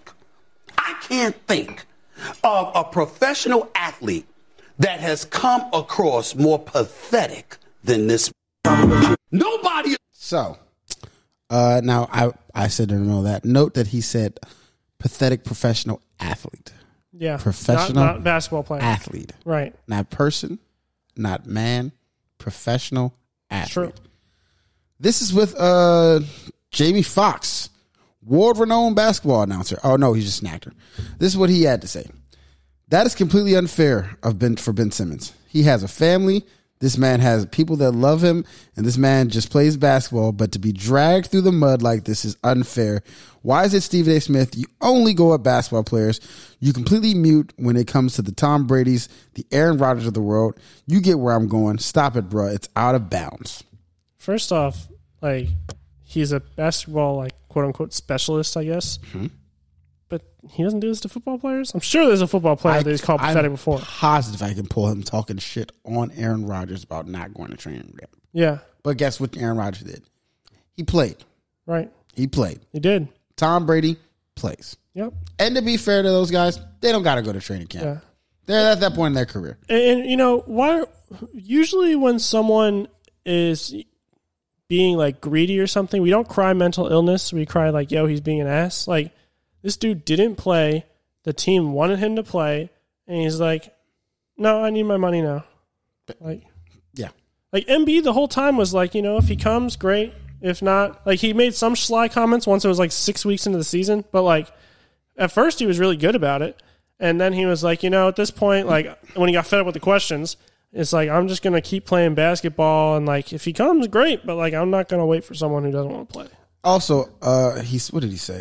of a professional athlete that has come across more pathetic than this. Nobody. So, now I said in the middle of that, note that he said pathetic professional athlete. Yeah. Professional. Not basketball player. Athlete. Right. Not person, not man, professional athlete. True. This is with Jamie Foxx, world-renowned basketball announcer. Oh, no, he's just an actor. This is what he had to say. That is completely unfair for Ben Simmons. He has a family. This man has people that love him, and this man just plays basketball, but to be dragged through the mud like this is unfair. Why is it, Stephen A. Smith, you only go at basketball players? You completely mute when it comes to the Tom Brady's, the Aaron Rodgers of the world. You get where I'm going. Stop it, bro. It's out of bounds. First off, he's a basketball, quote-unquote specialist, I guess. Mm-hmm. But he doesn't do this to football players? I'm sure there's a football player that he's called pathetic before. I'm positive I can pull him talking shit on Aaron Rodgers about not going to training camp. Yeah. But guess what Aaron Rodgers did? He played. Right. He played. He did. Tom Brady plays. Yep. And to be fair to those guys, they don't got to go to training camp. Yeah. They're at that point in their career. And why? Usually when someone is being greedy or something, we don't cry mental illness. We cry yo, he's being an ass. This dude didn't play. The team wanted him to play, and he's no, I need my money now. Yeah. Embiid the whole time was if he comes, great. If not, he made some sly comments once it was 6 weeks into the season, but at first he was really good about it. And then he was at this point, when he got fed up with the questions, it's I'm just going to keep playing basketball. And if he comes, great. But I'm not going to wait for someone who doesn't want to play. Also, what did he say?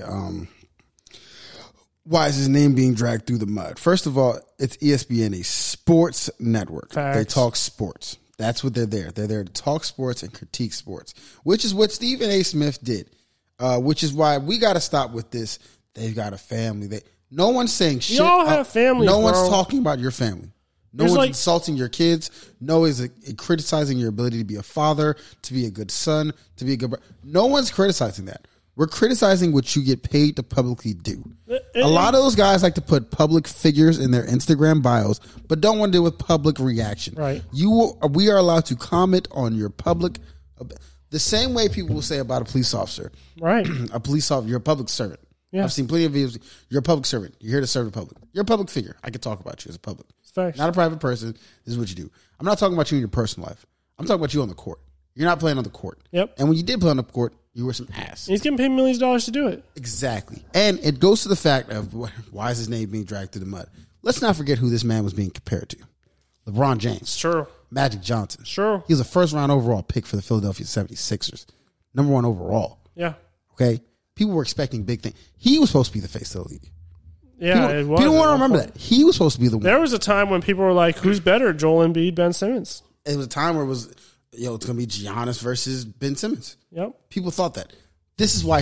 Why is his name being dragged through the mud? First of all, it's ESPN, a sports network. Facts. They talk sports. That's what they're there. They're there to talk sports and critique sports, which is what Stephen A. Smith did, which is why we got to stop with this. They've got a family. No one's saying shit. We all have families, No one's bro. talking about your family. No one's insulting your kids. No one's criticizing your ability to be a father, to be a good son, to be a good brother. No one's criticizing that. We're criticizing what you get paid to publicly do. A lot of those guys like to put public figures in their Instagram bios, but don't want to deal with public reaction. Right. We are allowed to comment on your public, the same way people will say about a police officer. Right. A police officer, you're a public servant. Yeah. I've seen plenty of videos. You're a public servant. You're here to serve the public. You're a public figure. I can talk about you as a public. Facts. Not a private person. This is what you do. I'm not talking about you in your personal life. I'm talking about you on the court. You're not playing on the court. Yep. And when you did play on the court, you were some ass. He's getting paid millions of dollars to do it. Exactly. And it goes to the fact of why is his name being dragged through the mud? Let's not forget who this man was being compared to. LeBron James. Sure. Magic Johnson. Sure. He was a first-round overall pick for the Philadelphia 76ers. Number 1 overall. Yeah. Okay? People were expecting big things. He was supposed to be the face of the league. Yeah, it was. People want to remember that. He was supposed to be the one. There was a time when people were like, who's better, Joel Embiid, Ben Simmons? It was a time where it was, it's going to be Giannis versus Ben Simmons. Yep. People thought that. This is why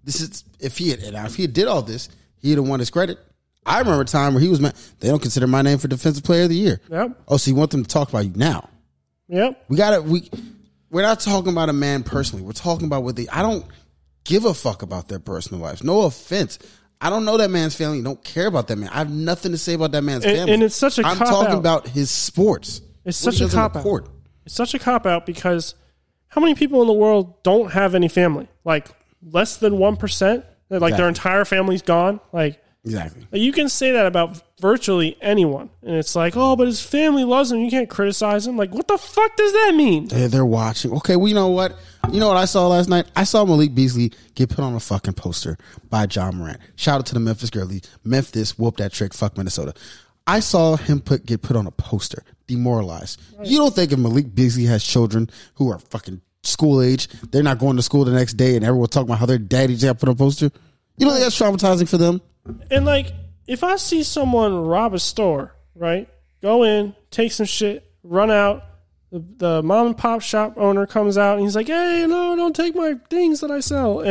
if he had did all this, he'd have won his credit. I remember a time where he was, they don't consider my name for Defensive Player of the Year. Yep. Oh, so you want them to talk about you now? Yep. We're not talking about a man personally. We're talking about I don't give a fuck about their personal lives. No offense. I don't know that man's family. Don't care about that man. I have nothing to say about that man's family. And it's such a cop out. I'm talking about his sports. It's such a cop out. It's such a cop out because how many people in the world don't have any family? Less than 1%? Their entire family's gone? Exactly. You can say that about virtually anyone. And it's like, oh, but his family loves him. You can't criticize him. Like, what the fuck does that mean? They're watching. Okay, well, you know what? You know what I saw last night? I saw Malik Beasley get put on a fucking poster by John Morant. Shout out to the Memphis Grizzlies. Memphis, whoop that trick. Fuck Minnesota. I saw him get put on a poster. Demoralized. Right. You don't think if Malik Beasley has children who are fucking school age, they're not going to school the next day and everyone's talking about how their daddy just got put on a poster? You don't think that's traumatizing for them? And like, if I see someone rob a store, right, go in, take some shit, run out, the mom and pop shop owner comes out and he's like, hey, no, don't take my things that I sell.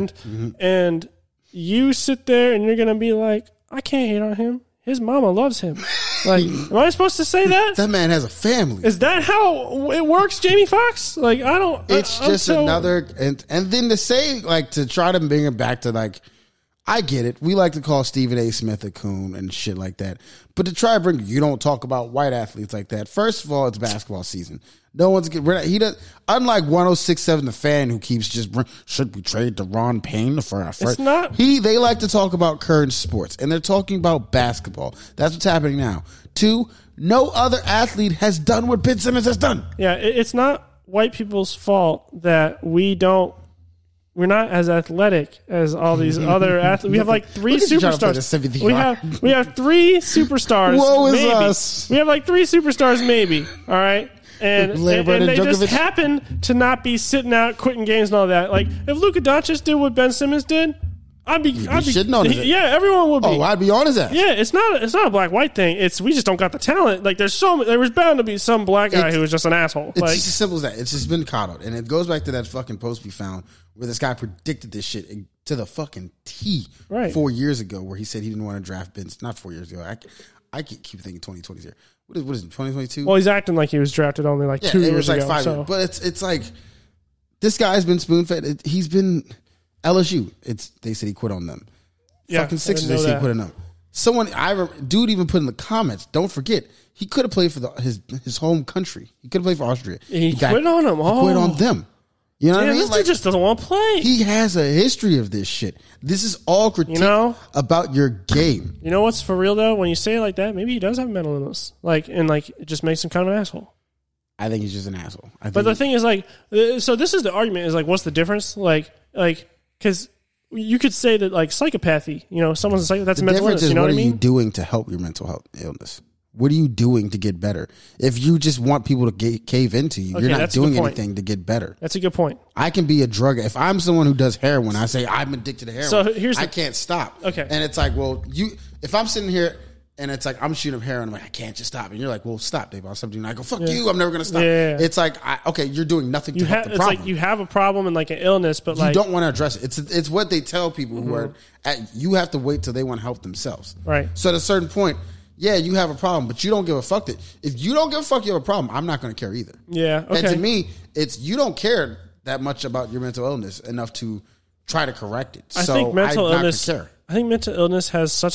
And you sit there and you're going to be like, I can't hate on him. His mama loves him. Like, am I supposed to say that? That man has a family. Is that how it works, Jamie Foxx? Like, I don't. It's just another, and then to say, like, to try to bring it back to, like, I get it. We like to call Stephen A. Smith a coon and shit like that. But to try to bring, you don't talk about white athletes like that. First of all, it's basketball season. No one's he does. Unlike 106.7 The Fan, who keeps just should we trade Deron Payne for our first? It's not. They like to talk about current sports, and they're talking about basketball. That's what's happening now. 2, no other athlete has done what Ben Simmons has done. Yeah, it's not white people's fault that we're not as athletic as all these other athletes. We have like 3 superstars. We have 3 superstars. Woe is maybe. us. We have like 3 superstars, maybe. All right. And they just happen to not be sitting out, quitting games and all that. Like, if Luka Doncic did what Ben Simmons did, I'd be shitting on his ass. Yeah, everyone would be. Oh, I'd be on his ass. Yeah, it's not a black white thing. It's we just don't got the talent. Like, there was bound to be some black guy who was just an asshole. It's like, just as simple as that. It's just been caught out, and it goes back to that fucking post we found where this guy predicted this shit to the fucking T 4 years ago, where he said he didn't want to draft Ben. Not 4 years ago. I keep thinking 2020's here. What is it? 2022? Well, he's acting like he was drafted only like 2 years ago. 5 years. But it's like this guy's been spoon fed. He's been LSU. They said he quit on them. Yeah, fucking Sixers. They said he quit on them. Dude even put in the comments. Don't forget, he could have played for his home country. He could have played for Austria. He quit on them. He quit on them. You know what I mean? This dude just doesn't want to play. He has a history of this shit. This is all critique about your game. You know what's for real though? When you say it like that, maybe he does have mental illness. It just makes him kind of an asshole. I think he's just an asshole. But the thing is, like, so this is the argument: is like, what's the difference? Like, because you could say that like psychopathy. You know, someone's a psychopath. That's a mental illness. You know what I mean? What are you doing to help your mental health illness? What are you doing to get better? If you just want people to cave into you, you're not doing anything to get better. That's a good point. I can be a drug. If I'm someone who does heroin, I say I'm addicted to heroin. So I can't stop. Okay. And it's like, well, if I'm sitting here and it's like I'm shooting up heroin, I'm like, I can't just stop. And you're like, well, stop, Dave. I'll stop doing. I go, fuck you. I'm never gonna stop. Yeah. It's like, okay, you're doing nothing to help the problem. It's like you have a problem and like an illness, but you don't want to address it. It's what they tell people who are. You have to wait till they want to help themselves. Right. So at a certain point. Yeah, you have a problem, but you don't give a fuck that. If you don't give a fuck you have a problem, I'm not going to care either. Yeah, okay. And to me, it's you don't care that much about your mental illness enough to try to correct it. I think mental illness has such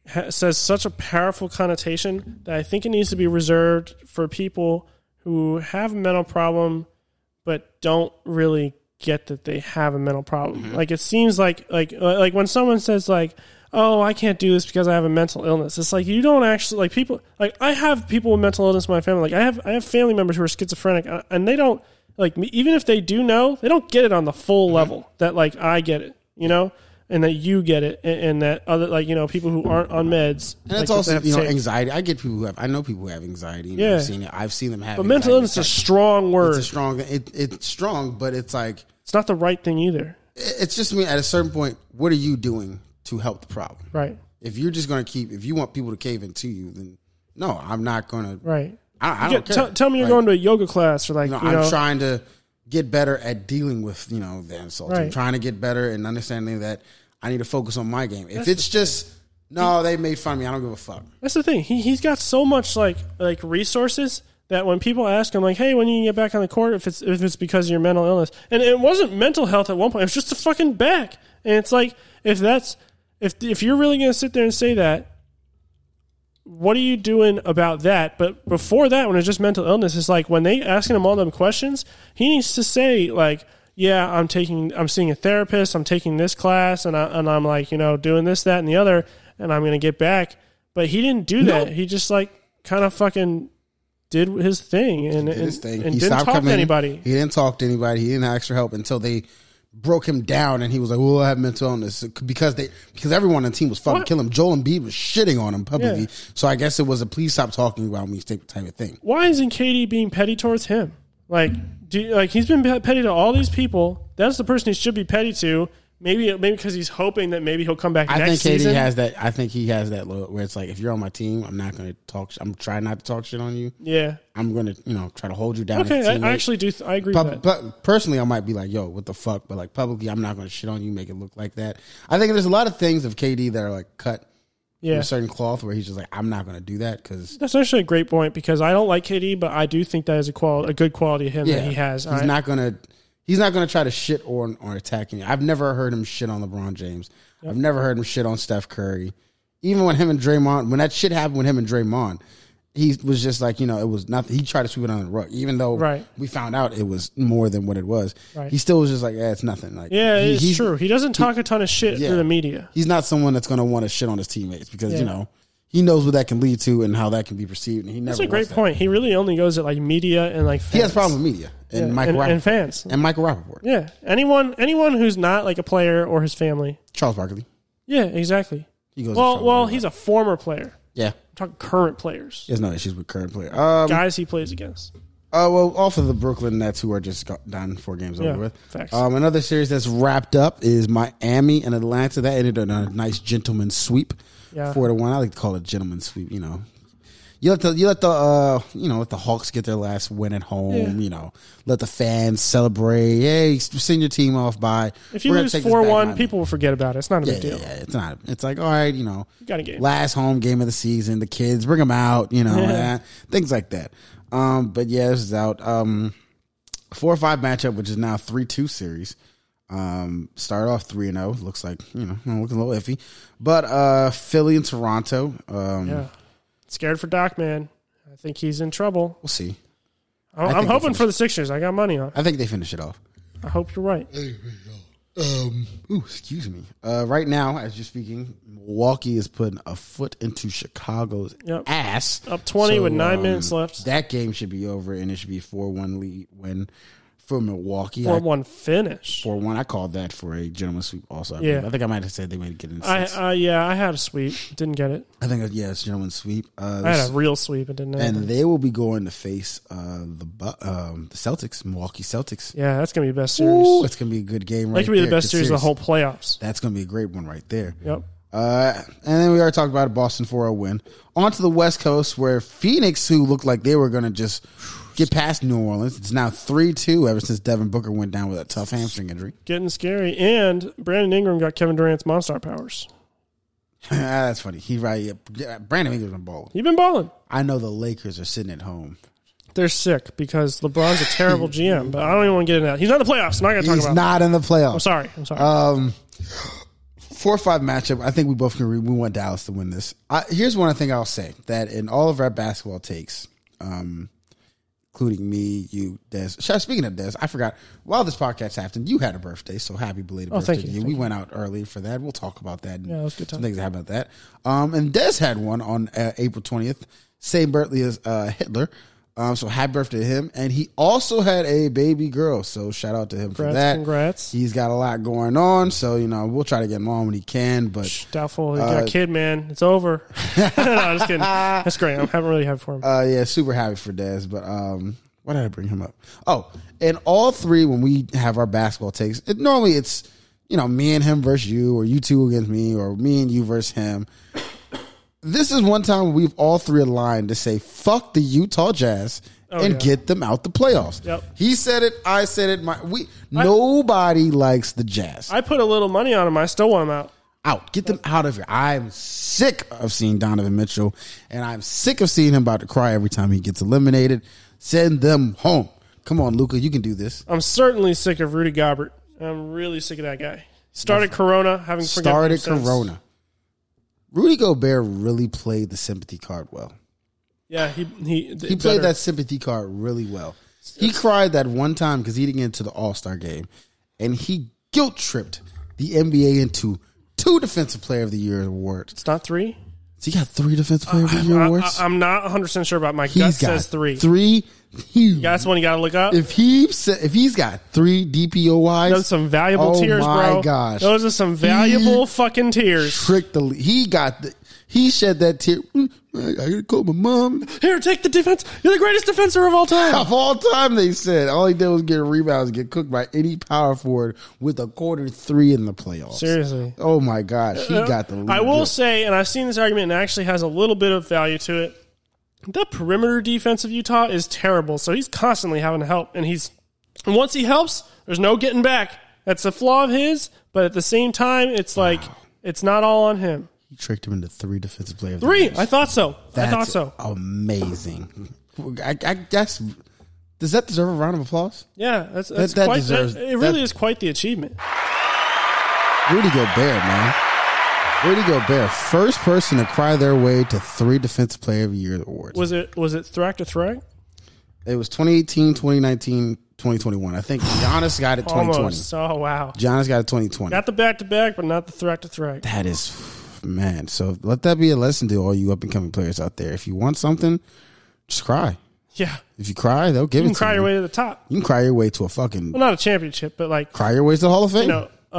a powerful connotation that I think it needs to be reserved for people who have a mental problem but don't really get that they have a mental problem. Mm-hmm. Like it seems like when someone says like, oh, I can't do this because I have a mental illness. It's like you don't actually like people. Like I have people with mental illness in my family. Like I have family members who are schizophrenic, and they don't like even if they do know, they don't get it on the full level that like I get it, you know, and that you get it, and that other like you know people who aren't on meds. And it's also anxiety. I get people I know people who have anxiety. And I've seen them have. But mental illness is a strong word. It's strong, but it's like it's not the right thing either. It's just me at a certain point. What are you doing to help the problem? Right. If you're just going to if you want people to cave into you, then no, I'm not going to. Right. I don't care. Tell me you're going to a yoga class or like, I'm trying to get better at dealing with, the insults. Right. I'm trying to get better and understanding that I need to focus on my game. If it's just, they made fun of me, I don't give a fuck. That's the thing. He's got so much like resources that when people ask him like, hey, when you get back on the court, if it's because of your mental illness, and it wasn't mental health at one point, it was just a fucking back. And it's like, if you're really going to sit there and say that, what are you doing about that? But before that, when it's just mental illness, it's like when they asking him all them questions, he needs to say like, yeah, I'm seeing a therapist, I'm taking this class, and I'm like, doing this, that, and the other, and I'm going to get back. But he didn't do that. He just like kind of fucking did his thing and didn't talk to anybody. He didn't talk to anybody. He didn't ask for help until they broke him down, and he was like, "Well, I have mental illness," because everyone on the team was fucking killing him. Joel Embiid was shitting on him publicly, so I guess it was a "please stop talking about me" type of thing. Why isn't KD being petty towards him? Like, he's been petty to all these people. That's the person he should be petty to. Maybe because he's hoping that maybe he'll come back next season. I think he has that look where it's like, if you're on my team, I'm not going to talk. I'm trying not to talk shit on you. Yeah, I'm going to try to hold you down. Okay, I actually do. I agree with that. But personally, I might be like, yo, what the fuck? But like publicly, I'm not going to shit on you, make it look like that. I think there's a lot of things of KD that are like cut from a certain cloth where he's just like, I'm not going to do that because that's actually a great point because I don't like KD, but I do think that is a good quality of him that he has. He's not going to try to shit or attack you. I've never heard him shit on LeBron James. Yep. I've never heard him shit on Steph Curry. Even when him and Draymond, when that shit happened with him and Draymond, he was just like, it was nothing. He tried to sweep it under the rug, even though we found out it was more than what it was. Right. He still was just like, it's nothing. Like, it's true. He doesn't talk a ton of shit to the media. He's not someone that's going to want to shit on his teammates because, he knows what that can lead to and how that can be perceived. And that's a great point. He really only goes at like media and like fans. He has problems with media and and fans and Michael Rappaport. Yeah, anyone who's not like a player or his family. Charles Barkley. Yeah, exactly. He goes. Well, he's a former player. Yeah, I'm talking current players. He has no issues with current players. Guys he plays against. Off of the Brooklyn Nets, who are just done 4 games over with. Facts. Another series that's wrapped up is Miami and Atlanta. That ended in a nice gentleman's sweep. Yeah. 4-1. I like to call it gentleman's sweep. You let the Hawks get their last win at home. Yeah. Let the fans celebrate. Hey, send your team off by. If you lose 4-1, people will forget about it. It's not a big deal. Yeah, it's not. It's like, all right, you got a game. Last home game of the season. The kids, bring them out. Things like that. But yeah, this is out. 4-5 matchup, which is now 3-2 series. Start off 3-0. Looks like, looking a little iffy. But Philly and Toronto. Scared for Doc, man. I think he's in trouble. We'll see. I'm hoping for the Sixers. I got money on it. I think they finish it off. I hope you're right. Excuse me. Right now, as you're speaking, Milwaukee is putting a foot into Chicago's ass. Up 20 with 9 minutes left. That game should be over, and it should be a 4-1 lead win for Milwaukee. 4-1 finish. 4-1. I called that for a gentleman's sweep also. I think I might have said they might get in 6. I had a sweep. Didn't get it. I think, it's gentleman's sweep. I had a real sweep and didn't have it. And they will be going to face the Celtics, Milwaukee Celtics. Yeah, that's going to be the best series. Ooh, it's going to be a good game that could be the best series of the whole playoffs. That's going to be a great one right there. Yep. And then we already talked about a Boston 4-0 win. On to the West Coast, where Phoenix, who looked like they were going to just get past New Orleans, it's now 3-2 ever since Devin Booker went down with a tough hamstring injury. Getting scary. And Brandon Ingram got Kevin Durant's monster powers. That's funny. Brandon Ingram's been balling. He's been balling. I know the Lakers are sitting at home. They're sick because LeBron's a terrible GM, but I don't even want to get into that. He's not in the playoffs. I'm not going to talk about it. He's not in the playoffs. I'm sorry. 4-5 matchup. I think we both can agree we want Dallas to win this. Here's one thing I'll say, that in all of our basketball takes, including me, you, Des. Speaking of Des, I forgot, while this podcast happened, you had a birthday, so happy belated birthday to you. We went out early for that. We'll talk about that. Yeah, it was a good time. Some things that happened about that. And Des had one on April 20th, same birthday as Hitler. So happy birthday to him. And he also had a baby girl. So shout out to him for that. Congrats. He's got a lot going on. So, we'll try to get him on when he can. But doubtful. He got a kid, man. It's over. No, I'm just kidding. That's great. I haven't really happy for him. Yeah, super happy for Des. But why did I bring him up? Oh, and all three, when we have our basketball takes, normally it's, me and him versus you, or you two against me, or me and you versus him. This is one time we've all three aligned to say, fuck the Utah Jazz and get them out the playoffs. Yep. He said it. I said it. Nobody likes the Jazz. I put a little money on them. I still want them out. Get them out of here. I'm sick of seeing Donovan Mitchell, and I'm sick of seeing him about to cry every time he gets eliminated. Send them home. Come on, Luka. You can do this. I'm certainly sick of Rudy Gobert. I'm really sick of that guy. Started Corona. Corona. Rudy Gobert really played the sympathy card well. Yeah, he played that sympathy card really well. He cried that one time because he didn't get into the All-Star game, and he guilt-tripped the NBA into 2 Defensive Player of the Year awards. It's not 3? So he got 3 defensive player of the year awards? I'm not 100% sure about my gut says 3. 3. That's one you got to look up. If he's got 3 DPOYs, those are some valuable tiers, bro. Oh my gosh, those are some valuable fucking tiers. Tricked the he shed that tear. I gotta call my mom. Here, take the defense. You're the greatest defender of all time. Of all time, they said. All he did was get rebounds, get cooked by any power forward with a quarter 3 in the playoffs. Seriously. Oh my gosh, he got the lead. I will say, and I've seen this argument, and it actually has a little bit of value to it. The perimeter defense of Utah is terrible, so he's constantly having to help. And once he helps, there's no getting back. That's a flaw of his, but at the same time, it's like it's not all on him. He tricked him into 3 defensive players. 3. I thought so. That's amazing. I guess, does that deserve a round of applause? Yeah, it really is quite the achievement. Rudy Gobert, man. Rudy Gobert, first person to cry their way to 3 defensive player of the year awards. Was it Thrack to Thrack? It was 2018, 2019, 2021. I think Giannis got it 2020. Almost. Oh, wow. Giannis got it 2020. Got the back-to-back, but not the Thrack to Thrack. That is, man. So let that be a lesson to all you up-and-coming players out there. If you want something, just cry. Yeah. If you cry, they'll give it to you. You can cry your way to the top. You can cry your way to a fucking... Well, not a championship, but like... Cry your way to the Hall of Fame.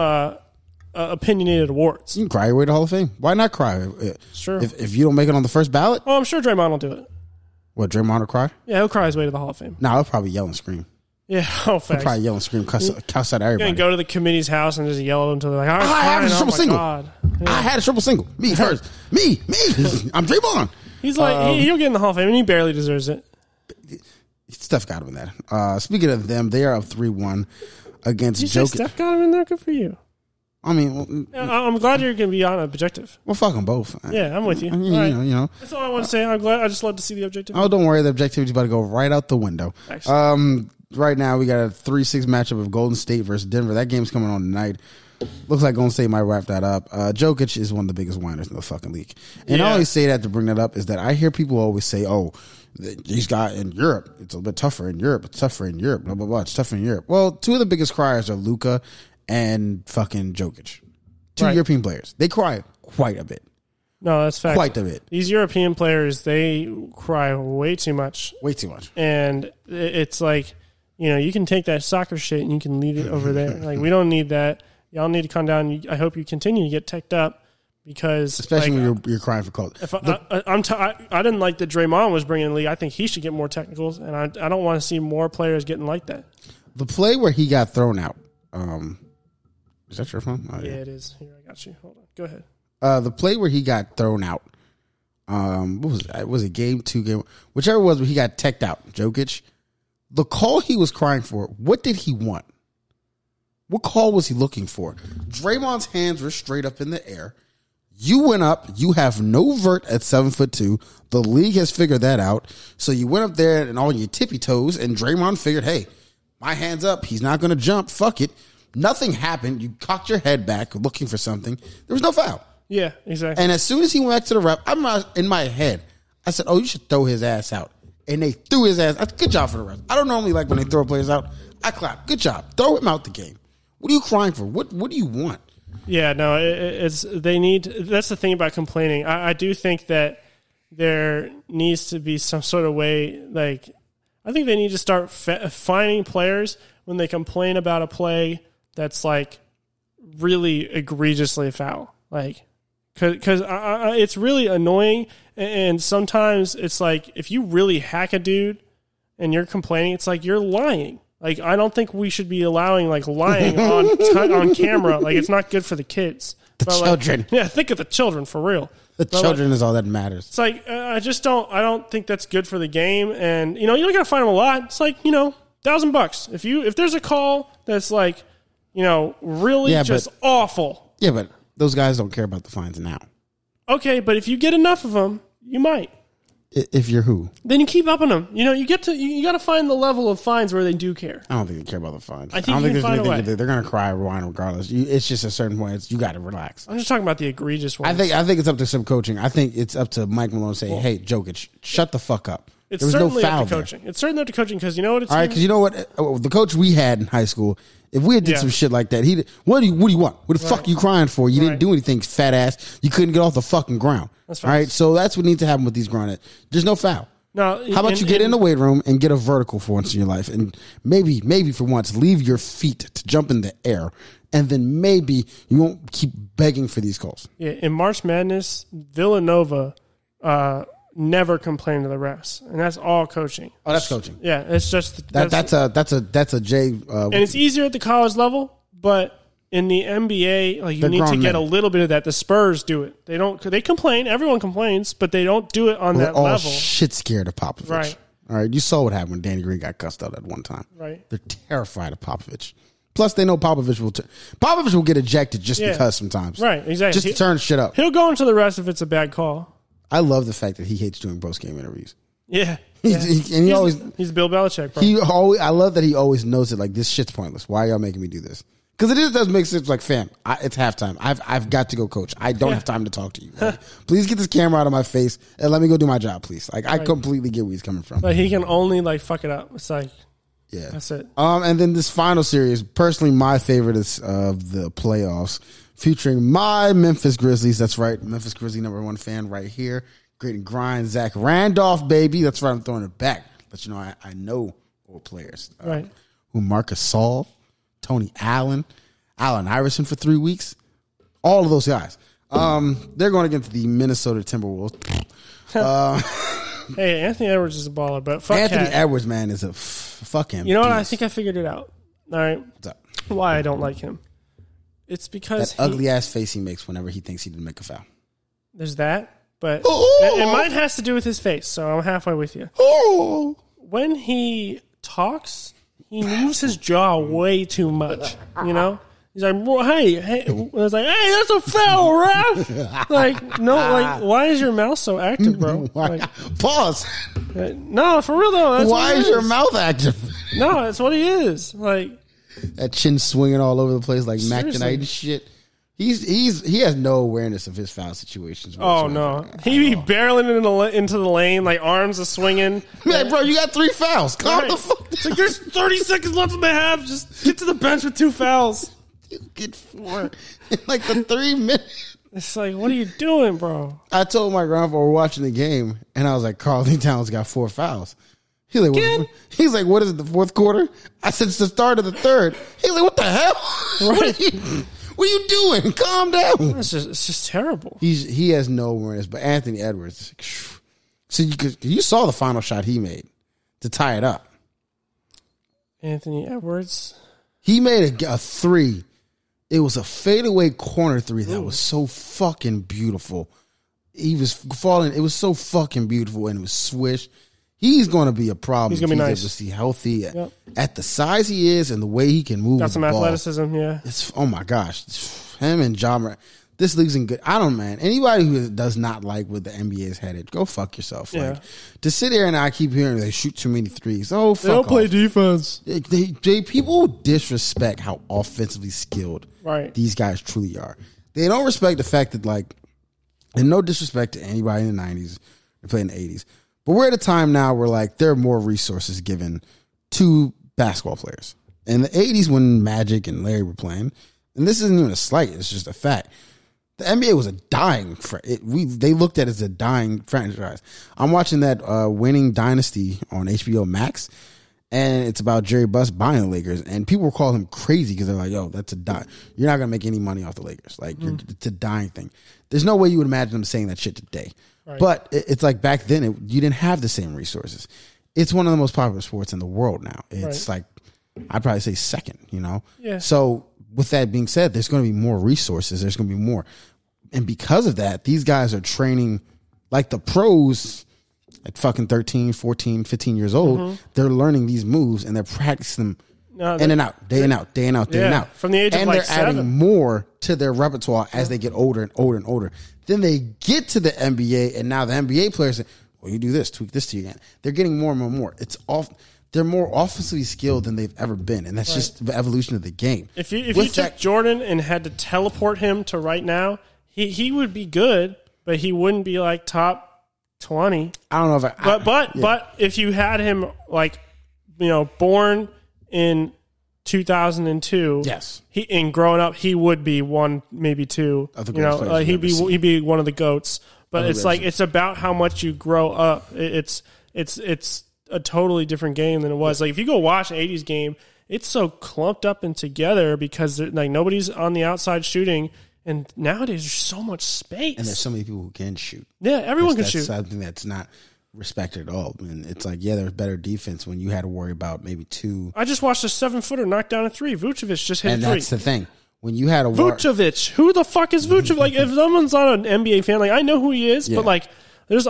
Opinionated awards. You can cry your way to the Hall of Fame. Why not cry? Sure. If you don't make it on the first ballot... Oh, I'm sure Draymond will do it. What, Draymond will cry? Yeah, he'll cry his way to the Hall of Fame. No, he'll probably yell and scream. Yeah, He'll probably yell and scream, cuss out everybody. You're going to go to the committee's house and just yell at them until they're like, I had a triple single. God. Yeah. I had a triple single. Me first. Me. I'm Draymond. He's like, he'll get in the Hall of Fame, and he barely deserves it. Steph got him in that. Speaking of them, they are up 3-1 against Jokic. Steph got him in there? Good for you. I mean, I'm glad you're going to be on objective. Well, fuck them both. Yeah, I'm with you. You know. That's all I want to say. I'm glad. I just love to see the objectivity. Oh, don't worry. The objectivity is about to go right out the window. Right now, we got a 3-6 matchup of Golden State versus Denver. That game's coming on tonight. Looks like Golden State might wrap that up. Jokic is one of the biggest whiners in the fucking league. And I always say that to bring that up is that I hear people always say, oh, he's got in Europe. It's a little bit tougher in Europe. It's tougher in Europe. Blah, blah, blah. It's tougher in Europe. Well, 2 of the biggest criers are Luka and fucking Jokic. 2 European players. They cry quite a bit. No, that's fact. Quite a bit. These European players, they cry way too much. Way too much. And it's like, you can take that soccer shit and you can leave it over there. Like, we don't need that. Y'all need to calm down. I hope you continue to get teched up because... Especially when you're crying for culture. I didn't like that Draymond was bringing in the league. I think he should get more technicals, and I don't want to see more players getting like that. The play where he got thrown out... is that your phone? Oh, yeah, it is. Here, I got you. Hold on. Go ahead. The play where he got thrown out. What was it? Was it game 2, game... Whichever it was, where he got teched out. Jokic. The call he was crying for, what did he want? What call was he looking for? Draymond's hands were straight up in the air. You went up. You have no vert at 7'2". The league has figured that out. So you went up there and on your tippy toes, and Draymond figured, hey, my hand's up. He's not going to jump. Fuck it. Nothing happened. You cocked your head back looking for something. There was no foul. Yeah, exactly. And as soon as he went back to the ref, I'm in my head. I said, oh, you should throw his ass out. And they threw his ass. Good job for the refs. I don't normally like when they throw players out. I clap. Good job. Throw him out the game. What are you crying for? What do you want? Yeah, no, they need. That's the thing about complaining. I do think that there needs to be some sort of way. Like, I think they need to start finding players when they complain about a play that's like really egregiously foul. Like, because it's really annoying. And sometimes it's like, if you really hack a dude and you're complaining, it's like you're lying. Like, I don't think we should be allowing like lying on camera. Like, it's not good for the kids. The children. Like, yeah, think of the children for real. The children is all that matters. It's like, I don't think that's good for the game. And, you don't got to find them a lot. It's like, $1,000. If there's a call that's like, really awful. Yeah, but those guys don't care about the fines now. Okay, but if you get enough of them, you might. If you're who? Then you keep upping them. You got to find the level of fines where they do care. I don't think they care about the fines. I don't think you can find a way. They're going to cry whine regardless. It's just a certain point. You got to relax. I'm just talking about the egregious ones. I think it's up to some coaching. I think it's up to Mike Malone saying, hey, Jokic, shut the fuck up. It's there was certainly no foul up to coaching. It's certainly up to coaching because you know what it's all right, because you know what? The coach we had in high school, if we had did some shit like that, what do you want? What the fuck are you crying for? You didn't do anything, fat ass. You couldn't get off the fucking ground. That's all right, so that's what needs to happen with these grown. There's no foul. No, how about you get in the weight room and get a vertical for once in your life, and maybe for once leave your feet to jump in the air, and then maybe you won't keep begging for these calls. Yeah, in March Madness, Villanova never complained to the refs, and that's all coaching. Oh, that's coaching. Yeah, it's just that's a J. And it's easier at the college level, but in the NBA, like you need to get a little bit of that. The Spurs do it. They complain. Everyone complains, but they don't do it on that all level. Shit scared of Popovich. Right. All right. You saw what happened when Danny Green got cussed out at one time. Right. They're terrified of Popovich. Plus, they know Popovich will get ejected just because sometimes. Right. Exactly. Just to turn shit up. He'll go into the refs if it's a bad call. I love the fact that he hates doing post-game interviews. Yeah. He's Bill Belichick, bro. I love that he always knows it. Like, this shit's pointless. Why are y'all making me do this? Because it does make sense. Like, fam, it's halftime. I've got to go coach. I don't have time to talk to you. Like, please get this camera out of my face and let me go do my job, please. Like, I completely get where he's coming from. But he can only fuck it up. It's like, yeah, that's it. And then this final series, personally, my favorite is of the playoffs, featuring my Memphis Grizzlies. That's right, Memphis Grizzly #1 fan right here. Great and grind, Zach Randolph, baby. That's right. I'm throwing it back. Let you know I know old players. Right. Who Marcus Saul, Tony Allen Iverson for 3 weeks. All of those guys. They're going against the Minnesota Timberwolves. Hey, Anthony Edwards is a baller, but fuck Anthony Cat. Edwards, man, is fuck him. You know what? I think I figured it out. All right. What's up? Why I don't like him. It's because that ugly ass face he makes whenever he thinks he didn't make a foul. There's that, but it might has to do with his face, so I'm halfway with you. When he talks, he moves his jaw way too much, you know? He's like, hey. I was like, hey, that's a foul, ref. Like, no, like, why is your mouth so active, bro? Like, pause. No, for real though. That's why is your mouth active? No, that's what he is. Like that chin swinging all over the place like seriously. Mac and shit. He has no awareness of his foul situations. Oh no, he be barreling into the lane, like arms are swinging. Man, bro, you got 3 fouls. Calm the fuck down. It's like there's 30 seconds left in the half. Just get to the bench with 2 fouls. You get 4 in like the 3 minutes. It's like, what are you doing, bro? I told my grandpa we're watching the game, and I was like, Karl-Anthony Towns got 4 fouls. He's like, what is it, the 4th quarter? I said, it's the start of the 3rd. He's like, what the hell? Right. What are you doing? Calm down. It's just terrible. He has no awareness. But Anthony Edwards, so you saw the final shot he made to tie it up. Anthony Edwards. He made a 3. It was a fadeaway corner 3 that was so fucking beautiful. He was falling. It was so fucking beautiful, and it was swish. He's going to be a problem. He's going to be nice. Able to see healthy at the size he is and the way he can move. Got some athleticism, yeah. It's, oh my gosh, him and Ja Morant. This league's in good. I don't, man. Anybody who does not like what the NBA is headed, go fuck yourself. Yeah. Like, to sit here and I keep hearing they shoot too many threes. Oh, fuck they don't play off. defense. People disrespect how offensively skilled these guys truly are. They don't respect the fact that, like, and no disrespect to anybody in the 90s, they play in the 80s, but we're at a time now where, like, there are more resources given to basketball players. In the 80s when Magic and Larry were playing, and this isn't even a slight, it's just a fact, the NBA was a dying. They looked at it as a dying franchise. I'm watching that Winning Dynasty on HBO Max, and it's about Jerry Buss buying the Lakers, and people were calling him crazy because they're like, "Yo, that's a die. You're not gonna make any money off the Lakers. Like, it's a dying thing." There's no way you would imagine them saying that shit today. Right. But it's like back then, you didn't have the same resources. It's one of the most popular sports in the world now. It's like, I'd probably say second. You know. Yeah. So with that being said, there's going to be more resources. There's going to be more. And because of that, these guys are training like the pros at fucking 13, 14, 15 years old. Mm-hmm. They're learning these moves and they're practicing them in and out, day in out, day in out, day in out. From the age of like 7. And they're adding more to their repertoire as they get older and older and older. Then they get to the NBA, and now the NBA players say, well, you do this, tweak this to you again. They're getting more and more and more. They're more offensively skilled than they've ever been, and that's just the evolution of the game. If you took Jordan and had to teleport him to right now, he would be good, but he wouldn't be like top 20. I don't know if But if you had him born in 2002, yes, and growing up, he would be one, maybe two. He'd be one of the GOATs. But it's it's about how much you grow up. It's a totally different game than it was. Like if you go watch an 80s game, it's so clumped up and together because nobody's on the outside shooting. And nowadays there's so much space, and there's so many people who can shoot. Yeah, everyone can shoot. That's something that's not respected at all. And it's there's better defense when you had to worry about maybe two. I just watched a 7-footer knock down a three. Vucevic just hit a three. And that's the thing. When you had a Vucevic, who the fuck is Vucevic? Like, if someone's not an NBA fan, I know who he is, but there's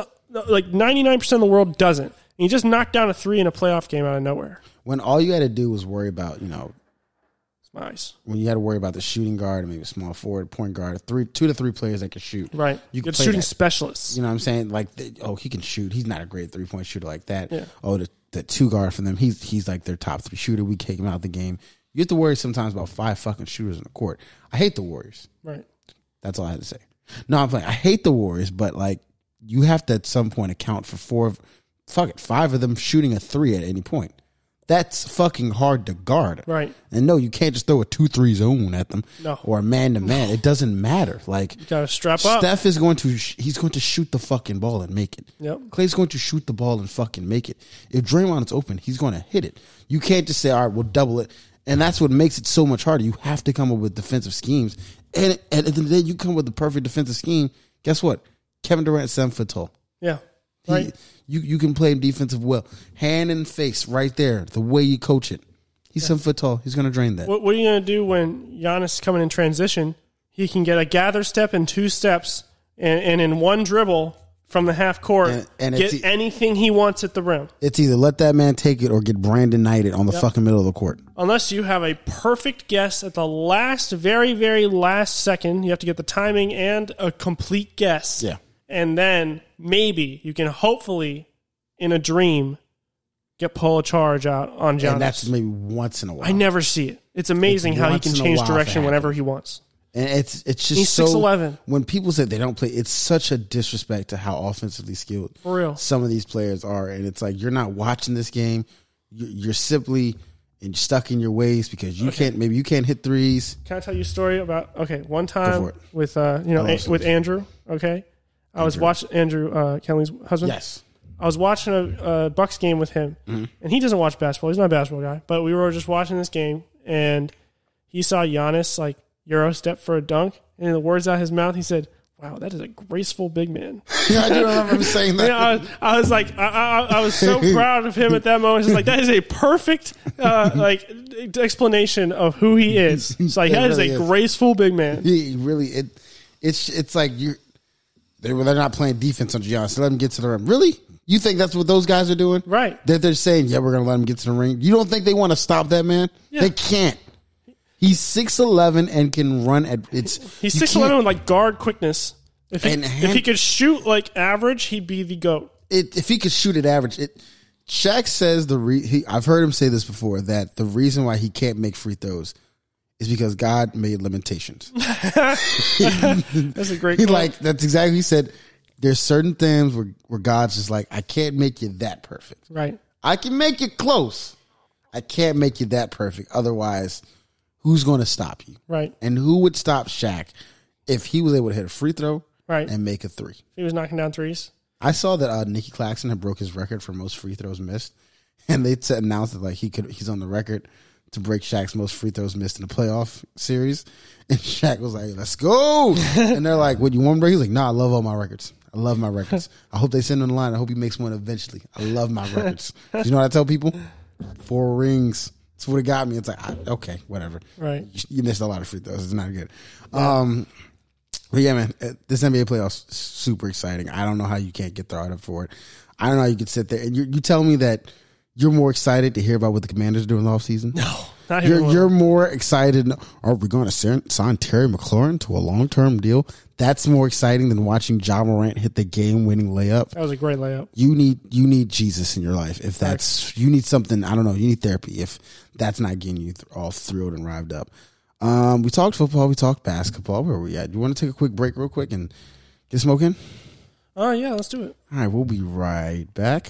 99% of the world doesn't. And he just knocked down a three in a playoff game out of nowhere. When all you had to do was worry about, it's nice. When you had to worry about the shooting guard, maybe a small forward, point guard, 2 to 3 players that can shoot. Right. You get shooting specialists. You know what I'm saying? He can shoot. He's not a great 3-point shooter like that. Yeah. Oh, the 2 guard for them, he's like their top 3 shooter. We kick him out of the game. You have to worry sometimes about 5 fucking shooters in the court. I hate the Warriors. Right. That's all I had to say. No, I'm playing. I hate the Warriors, but you have to at some point account for 5 of them shooting a 3 at any point. That's fucking hard to guard. Right. And no, you can't just throw a 2-3 zone at them. No. Or a man-to-man. It doesn't matter. You gotta strap up. Steph is going to shoot the fucking ball and make it. Yep. Clay's going to shoot the ball and fucking make it. If Draymond's open, he's going to hit it. You can't just say, all right, we'll double it. And that's what makes it so much harder. You have to come up with defensive schemes. And at the end of the day, you come with the perfect defensive scheme. Guess what? Kevin Durant's 7 foot tall. Yeah. Right. You can play him defensive well. Hand and face right there. The way you coach it. He's 7 foot tall. He's going to drain that. What are you going to do when Giannis is coming in transition? He can get a gather step and 2 steps and in one dribble from the half court and get anything he wants at the rim. It's either let that man take it or get Brandon Knighted on the fucking middle of the court. Unless you have a perfect guess at the last, very, very last second. You have to get the timing and a complete guess. Yeah. And then maybe you can hopefully, in a dream, pull a charge out on Giannis. And that's maybe once in a while. I never see it. It's amazing how he can change direction whenever he wants. And it's just he's so 6'11". When people say they don't play, it's such a disrespect to how offensively skilled for real some of these players are. And it's you're not watching this game. You're simply stuck in your ways because you can't hit threes. Can I tell you a story about one time with with Andrew? Okay, I was watching Andrew Kelly's husband. Yes, I was watching a Bucks game with him, and he doesn't watch basketball. He's not a basketball guy, but we were just watching this game, and he saw Giannis Euro step for a dunk, and in the words out of his mouth, he said, "Wow, that is a graceful big man." Yeah, I do remember him saying that. I was like, I was so proud of him at that moment. It's that is a perfect explanation of who he is. It's that is a graceful big man. He really it's like they're not playing defense on Giannis. Let him get to the rim. Really? You think that's what those guys are doing? Right. That they're saying, yeah, we're going to let him get to the ring. You don't think they want to stop that man? Yeah. They can't. He's 6'11" and can run at He's 6'11" with guard quickness. If he could shoot average, he'd be the GOAT. If he could shoot at average, Shaq says I've heard him say this before, that the reason why he can't make free throws is because God made limitations. That's a great quote. That's exactly what he said. There's certain things where God's just I can't make you that perfect. Right. I can make you close. I can't make you that perfect. Otherwise, who's going to stop you? Right. And who would stop Shaq if he was able to hit a free throw and make a 3? He was knocking down threes. I saw that Nicky Claxton had broke his record for most free throws missed, and they announced that he's on the record to break Shaq's most free throws missed in the playoff series. And Shaq was like, "Let's go!" And they're like, "What, you want to break?" He's like, "No, I love all my records. I love my records. I hope they send him the line. I hope he makes one eventually. I love my records." You know what I tell people? 4 rings. That's what it got me. It's okay, whatever. Right. You missed a lot of free throws. It's not good. Yeah. But yeah, man, this NBA playoffs is super exciting. I don't know how you can't get thrown up for it. I don't know how you could sit there and you tell me that you're more excited to hear about what the Commanders do in the offseason? No. You're more excited. Are we going to sign Terry McLaurin to a long-term deal? That's more exciting than watching Ja Morant hit the game-winning layup. That was a great layup. You need Jesus in your life. If you need something, I don't know, you need therapy if that's not getting you all thrilled and revved up. We talked football. We talked basketball. Where are we at? You want to take a quick break real quick and get smoking? Oh, yeah, let's do it. All right, we'll be right back.